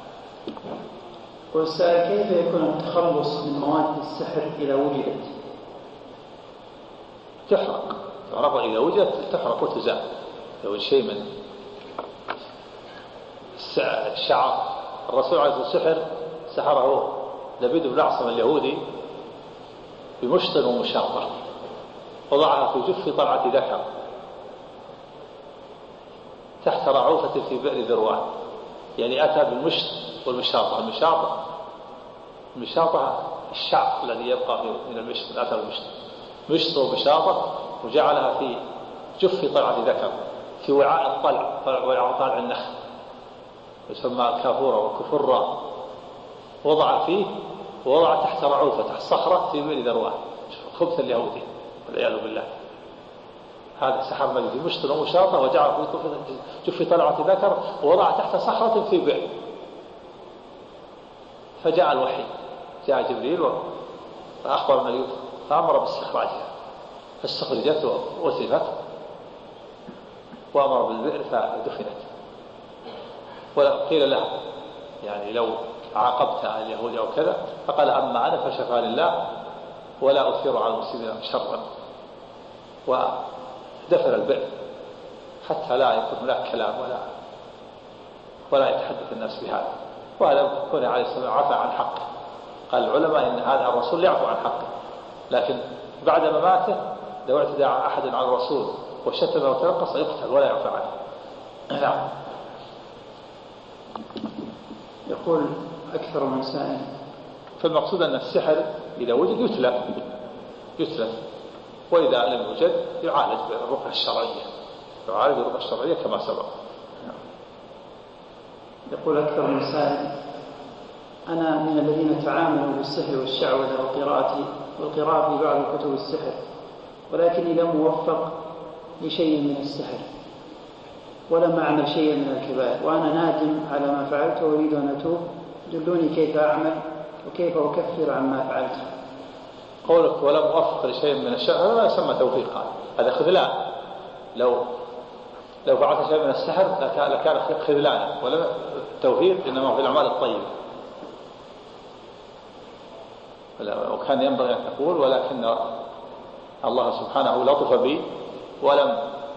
والسائل كيف يكون التخلص من مواد السحر إذا وجدت؟ تعرف إذا وجدت تحرق وتزال. لو شيء من الشعر، الرسول عليه السحر سحره لبيد بن أعصم اليهودي بمشط ومشاطة، وضعها في جف طلعة ذكر تحت رعوفة في بئر ذروان، يعني أتى بالمشط والمشاطة. المشاطة الشعر الذي يبقى من المشط، أتى بالمشط مشط ومشاطة وجعلها في جف طلعة ذكر في وعاء طلع النخل يسمى كافورة وكفرة، وضع فيه ووضع تحت رعوفة تحت صخرة في بئر ذروان، خبث اليهودي والعياذ بالله. هذا سحر مجدي مشط ومشاطة وجعل في جف طلعة ذكر ووضع تحت صخرة في بئر. فجاء الوحي، جاء جبريل فأخبر النبي فأمر باستخراجها، فاستخرجت وأتلفت وأمر بالبئر فدفنت. وقيل له يعني لو عاقبت اليهود أو كذا، فقال أما أنا فشفاني الله ولا أثير على المسلمين شرا، ودفن البئر حتى لا يكون هناك كلام ولا يتحدث الناس بهذا. وهذا كون عليه السلام عفى عن حقه. قال العلماء إن هذا الرسول يعفو عن حقه، لكن بعد مماته لو اعتدى أحد على الرسول وشتم وتنقص يقتل ولا يعفى عنه. نعم. يقول أكثر من سائل. فالمقصود أن السحر إذا وجد يتلف، وإذا لم يوجد يعالج بالرقية الشرعية كما سبق. يقول أكثر من سائل: أنا من الذين تعاملوا بالسحر والشعوذة والقراءة في بعض كتب السحر، ولكني لم أوفق لشيء من السحر ولم أعمل شيئا من الكبائر، وأنا نادم على ما فعلت وأريد أن أتوب، دلوني كيف أعمل وكيف أكفر عما فعلته. قولك ولم أوفق لشيء من السحر هذا لا يسمى توفيقا، هذا خذلان. لو فعلت شيء من السحر لكان خذلانا، ولا التوفيق إنما في الأعمال الطيبة. وكان ينبغي أن تقول ولكن الله سبحانه لطف بي ولم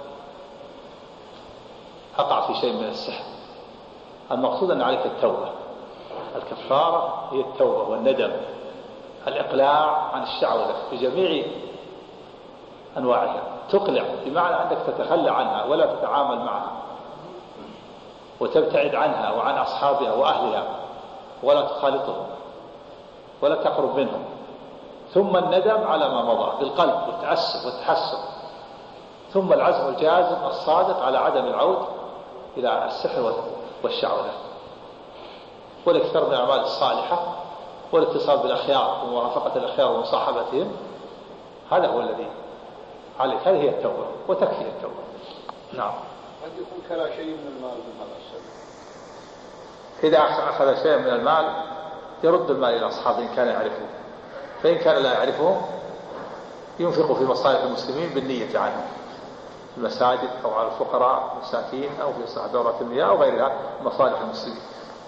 أقع في شيء من السحر. المقصود أن عليك التوبة، الكفارة هي التوبة والندم، الإقلاع عن الشعوذة بجميع أنواعها. تقلع بمعنى أنك تتخلى عنها ولا تتعامل معها وتبتعد عنها وعن أصحابها وأهلها ولا تخالطهم ولا تقرب منهم. ثم الندم على ما مضى بالقلب والتأسف والتحسر، ثم العزم الجازم الصادق على عدم العود إلى السحر والشعوذة، والاكثار من الأعمال الصالحة والاتصال بالأخيار ومرافقة الأخيار ومصاحبتهم. هذا هو الذي عليك، هذه هي التوبة وتكفي التوبة. نعم. قد يكون كلا شيء من المال من هذا السبب. إذا أخذ شيء من المال يرد المال إلى أصحابه إن كان يعرفه، فإن كان لا يعرفه ينفق في مصالح المسلمين بالنية عنه، في المساجد أو على الفقراء المساكين أو في إصلاح دورات المياه أو غيرها مصالح المسلمين.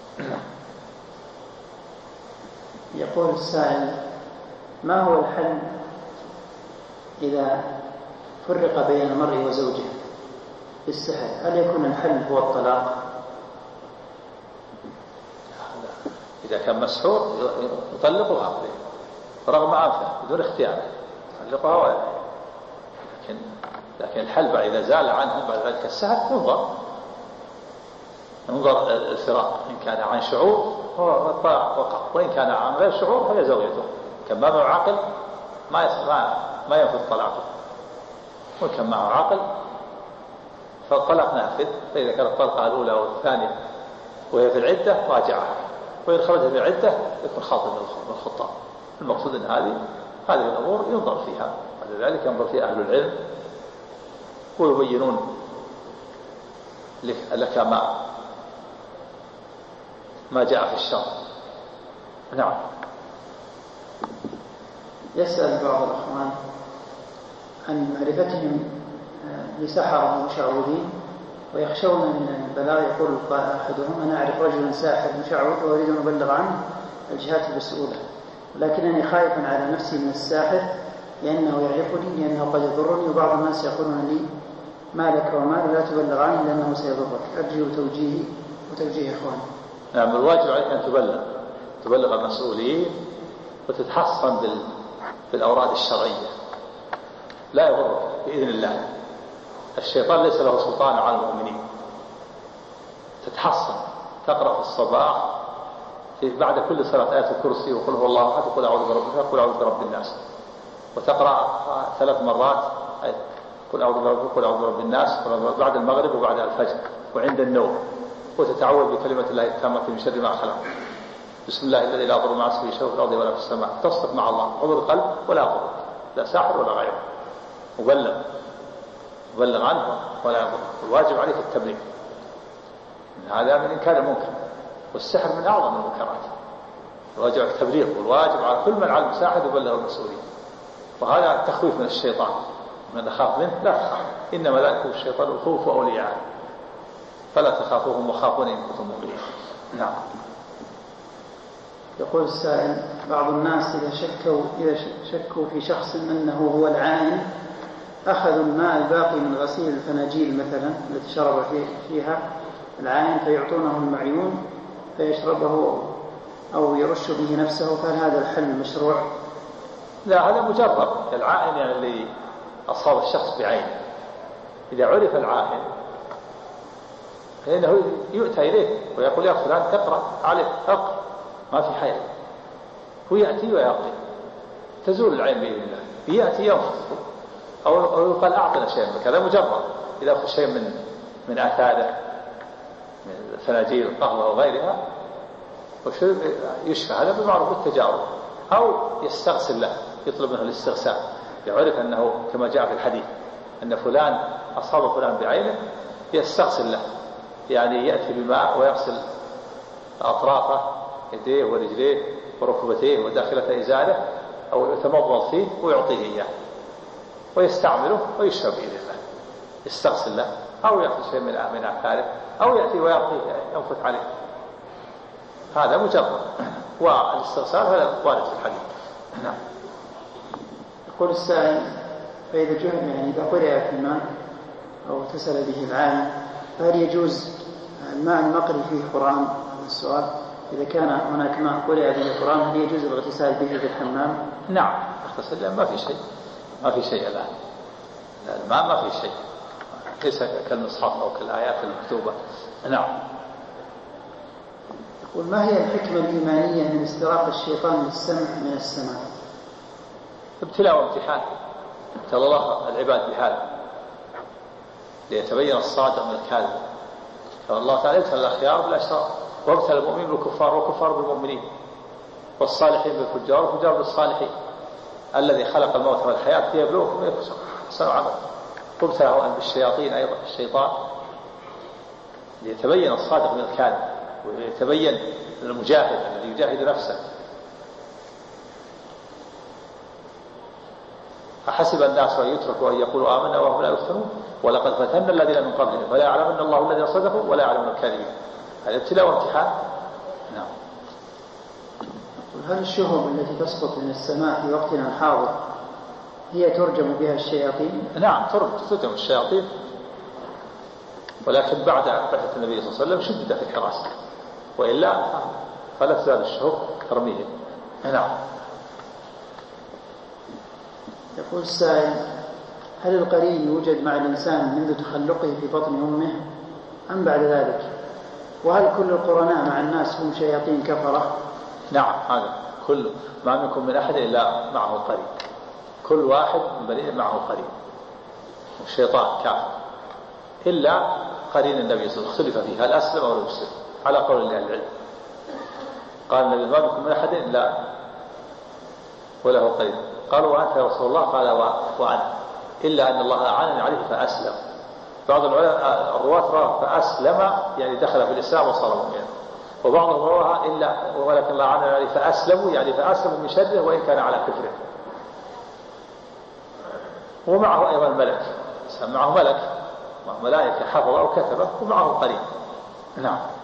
يقول السائل: ما هو الحل إذا فرق بين المرء وزوجه بالسحر؟ هل يكون الحل هو الطلاق؟ إذا كان مسحور يطلقها رغم عنفه بدون اختيار، يطلقها. لكن الحل بعد إذا زال عنها بعد ذلك السحر ينظر الفراق، إن كان عن شعور هو الطلاق وقع، وإن كان عن غير شعور فهي زوجته. كان معه عقل ما ينفذ طلاقه، وإن كان معه عقل فالطلاق نافذ. فإذا كانت الطلقة الأولى والثانية وهي في العدة راجعها، وإن خرجت من العدة يكون خاطئ من الخطاب. المقصود أن هذه الأمور ينظر فيها، ولذلك ينظر فيها أهل العلم ويبينون لك ما جاء في الشرع. نعم. يسأل بعض الأخوان عن معرفتهم لسحرة ومشعوذين ويخشون من البلاء. يقول أحدهم: أنا أعرف رجلا ساحر مشعوذ وأريد أن أبلغ عنه الجهات المسؤولة، ولكنني خايف على نفسي من الساحر لأنه يعرفني، لأنه قد يضرني، وبعض الناس يقولون لي: ما لك وما لا تبلغ عنه لأنه سيضرك. أرجو توجيه إخواني. نعم. الواجب عليك أن تبلغ المسؤولين وتتحصن بالأوراد الشرعية، لا يضرك بإذن الله. الشيطان ليس له سلطان على المؤمنين. تتحصن، تقرأ في الصباح بعد كل صلاة آية الكرسي وقل هو الله أحد وقل أعوذ برب الناس، وتقرأ 3 مرات قل أعوذ برب الناس بعد المغرب وبعد الفجر وعند النوم، وتتعوذ بكلمة الله التامة من شر ما خلق. بسم الله الذي لا يضر مع اسمه شيء في الأرض ولا في السماء. تصدق مع الله حضور القلب ولا يضرك، لا ساحر ولا غيره. مبلغ عنه ولا يضرك. الواجب عليك التبليغ. هذا من إنكار المنكر، والسحر من أعظم المنكرات. الواجب على التبليغ، والواجب على كل من علم ساحر يبلغ المسؤولين. وهذا تخويف من الشيطان، من أخاف منه لا تخاف، إنما لا يكون الشيطان يخوف أولياءه فلا تخافوهم وخافون إن كنتم مؤمنين. نعم. يقول السائل: بعض الناس إذا شكوا في شخص أنه هو العائن أخذوا الماء الباقي من غسيل الفناجيل مثلا التي شرب فيها العائن فيعطونه المعيون فيشربه أو يرش به نفسه، فهل هذا الحل مشروع؟ لا، هذا مجرد العائن يعني اللي أصاب الشخص بعينه، إذا عرف العاهل فإنه يؤتى إليه ويقول يا فلان اقرأ عليك اقرأ ما في حياة، هو يأتي ويقضي تزول العين بإذن الله، يأتي ينفض أو يقال أعطنا شيء من كذا مجرد إذا أخذ شيء من آثاره من فناجيل القهوة وغيرها يشفى، هذا بمعروف التجارب. أو يستغسل له يطلب منه الاستغسال، يعرف أنه كما جاء في الحديث أن فلان أصاب فلان بعينه يستغسل له، يعني يأتي بماء ويغسل أطرافه يديه ورجليه وركبتيه وداخلة إزاره أو يتمضمض فيه ويعطيه إياه ويستعمله ويشرب بإذن الله، يستغسل له أو يأخذ شيء من آثاره أو يأتي ويعطيه ينفث عليه، هذا مجرد. والاستغسال هذا وارد في الحديث. نعم. يقول السائل فإذا جهل يعني إذا قرأ في الماء أو اغتسل به العالم فهل يجوز الماء المقري فيه قرآن؟ هذا السؤال. إذا كان هناك ماء قرأ به القرآن هل يجوز الاغتسال به في الحمام؟ نعم اغتسل ما في شيء، ما في شيء الآن الماء ما في شيء، ليس كالمصحف أو كالآيات المكتوبة. نعم. يقول ما هي الحكمة الإيمانية من استراق الشيطان للسمع من السماء؟ ابتلاء وامتحان، ابتلى الله العباد بهذا ليتبين الصادق من الكاذب. فالله تعالى ابتلى الأخيار بالأشرار وابتلى المؤمنين بالكفار والكفار بالمؤمنين والصالحين بالفجار والفجار بالصالحين، الذي خلق الموت والحياة ليبلوكم أيكم أحسن عملا. وابتلى بالشياطين أيضا الشيطان ليتبين الصادق من الكاذب ويتبين المجاهد الذي يجاهد نفسه. أحسب الناس أن يتركوا أن يقولوا آمنا وهم لا يفتنون ولقد فتنا الذين من قبلهم فلا يعلمن الله الذين صدقوا ولا يعلمن الكاذبين. هذا ابتلاء وامتحان. نعم. هل الشهب التي تسقط من السماء في وقتنا الحاضر هي ترجم بها الشياطين؟ نعم ترجم الشياطين، ولكن بعد بعثة النبي صلى الله عليه وسلم شدد في الحراسة، وإلا فلا تزال الشهب ترميهم. نعم. يقول السائل هل القرين يوجد مع الإنسان منذ تخلقه في بطن أمه أم بعد ذلك؟ وهل كل القرناء مع الناس هم شياطين كفرة؟ نعم هذا كل ما منكم من أحد إلا معه قرين، كل واحد من بني معه قرين، الشيطان كافر إلا قرين النبي صلى الله عليه وسلم اختلف فيه هل أسلم أو لا يسلم على قول أهل العلم. قال النبي ما منكم من أحد إلا وله قرين، قالوا وأنت يا رسول الله؟ قال وأنا، إلا أن الله أعانني عليه فأسلم. بعض الرواة رأى فأسلم يعني دخل في الإسلام وصار مؤمنا، وبعضهم رواها إلا ولكن الله أعانني عليه فأسلموا يعني فأسلموا من شره وإن كان على كفره. ومعه أيضا ملك، معه ملك معه ملائكة حفظ أو كتبه ومعه قرين. نعم.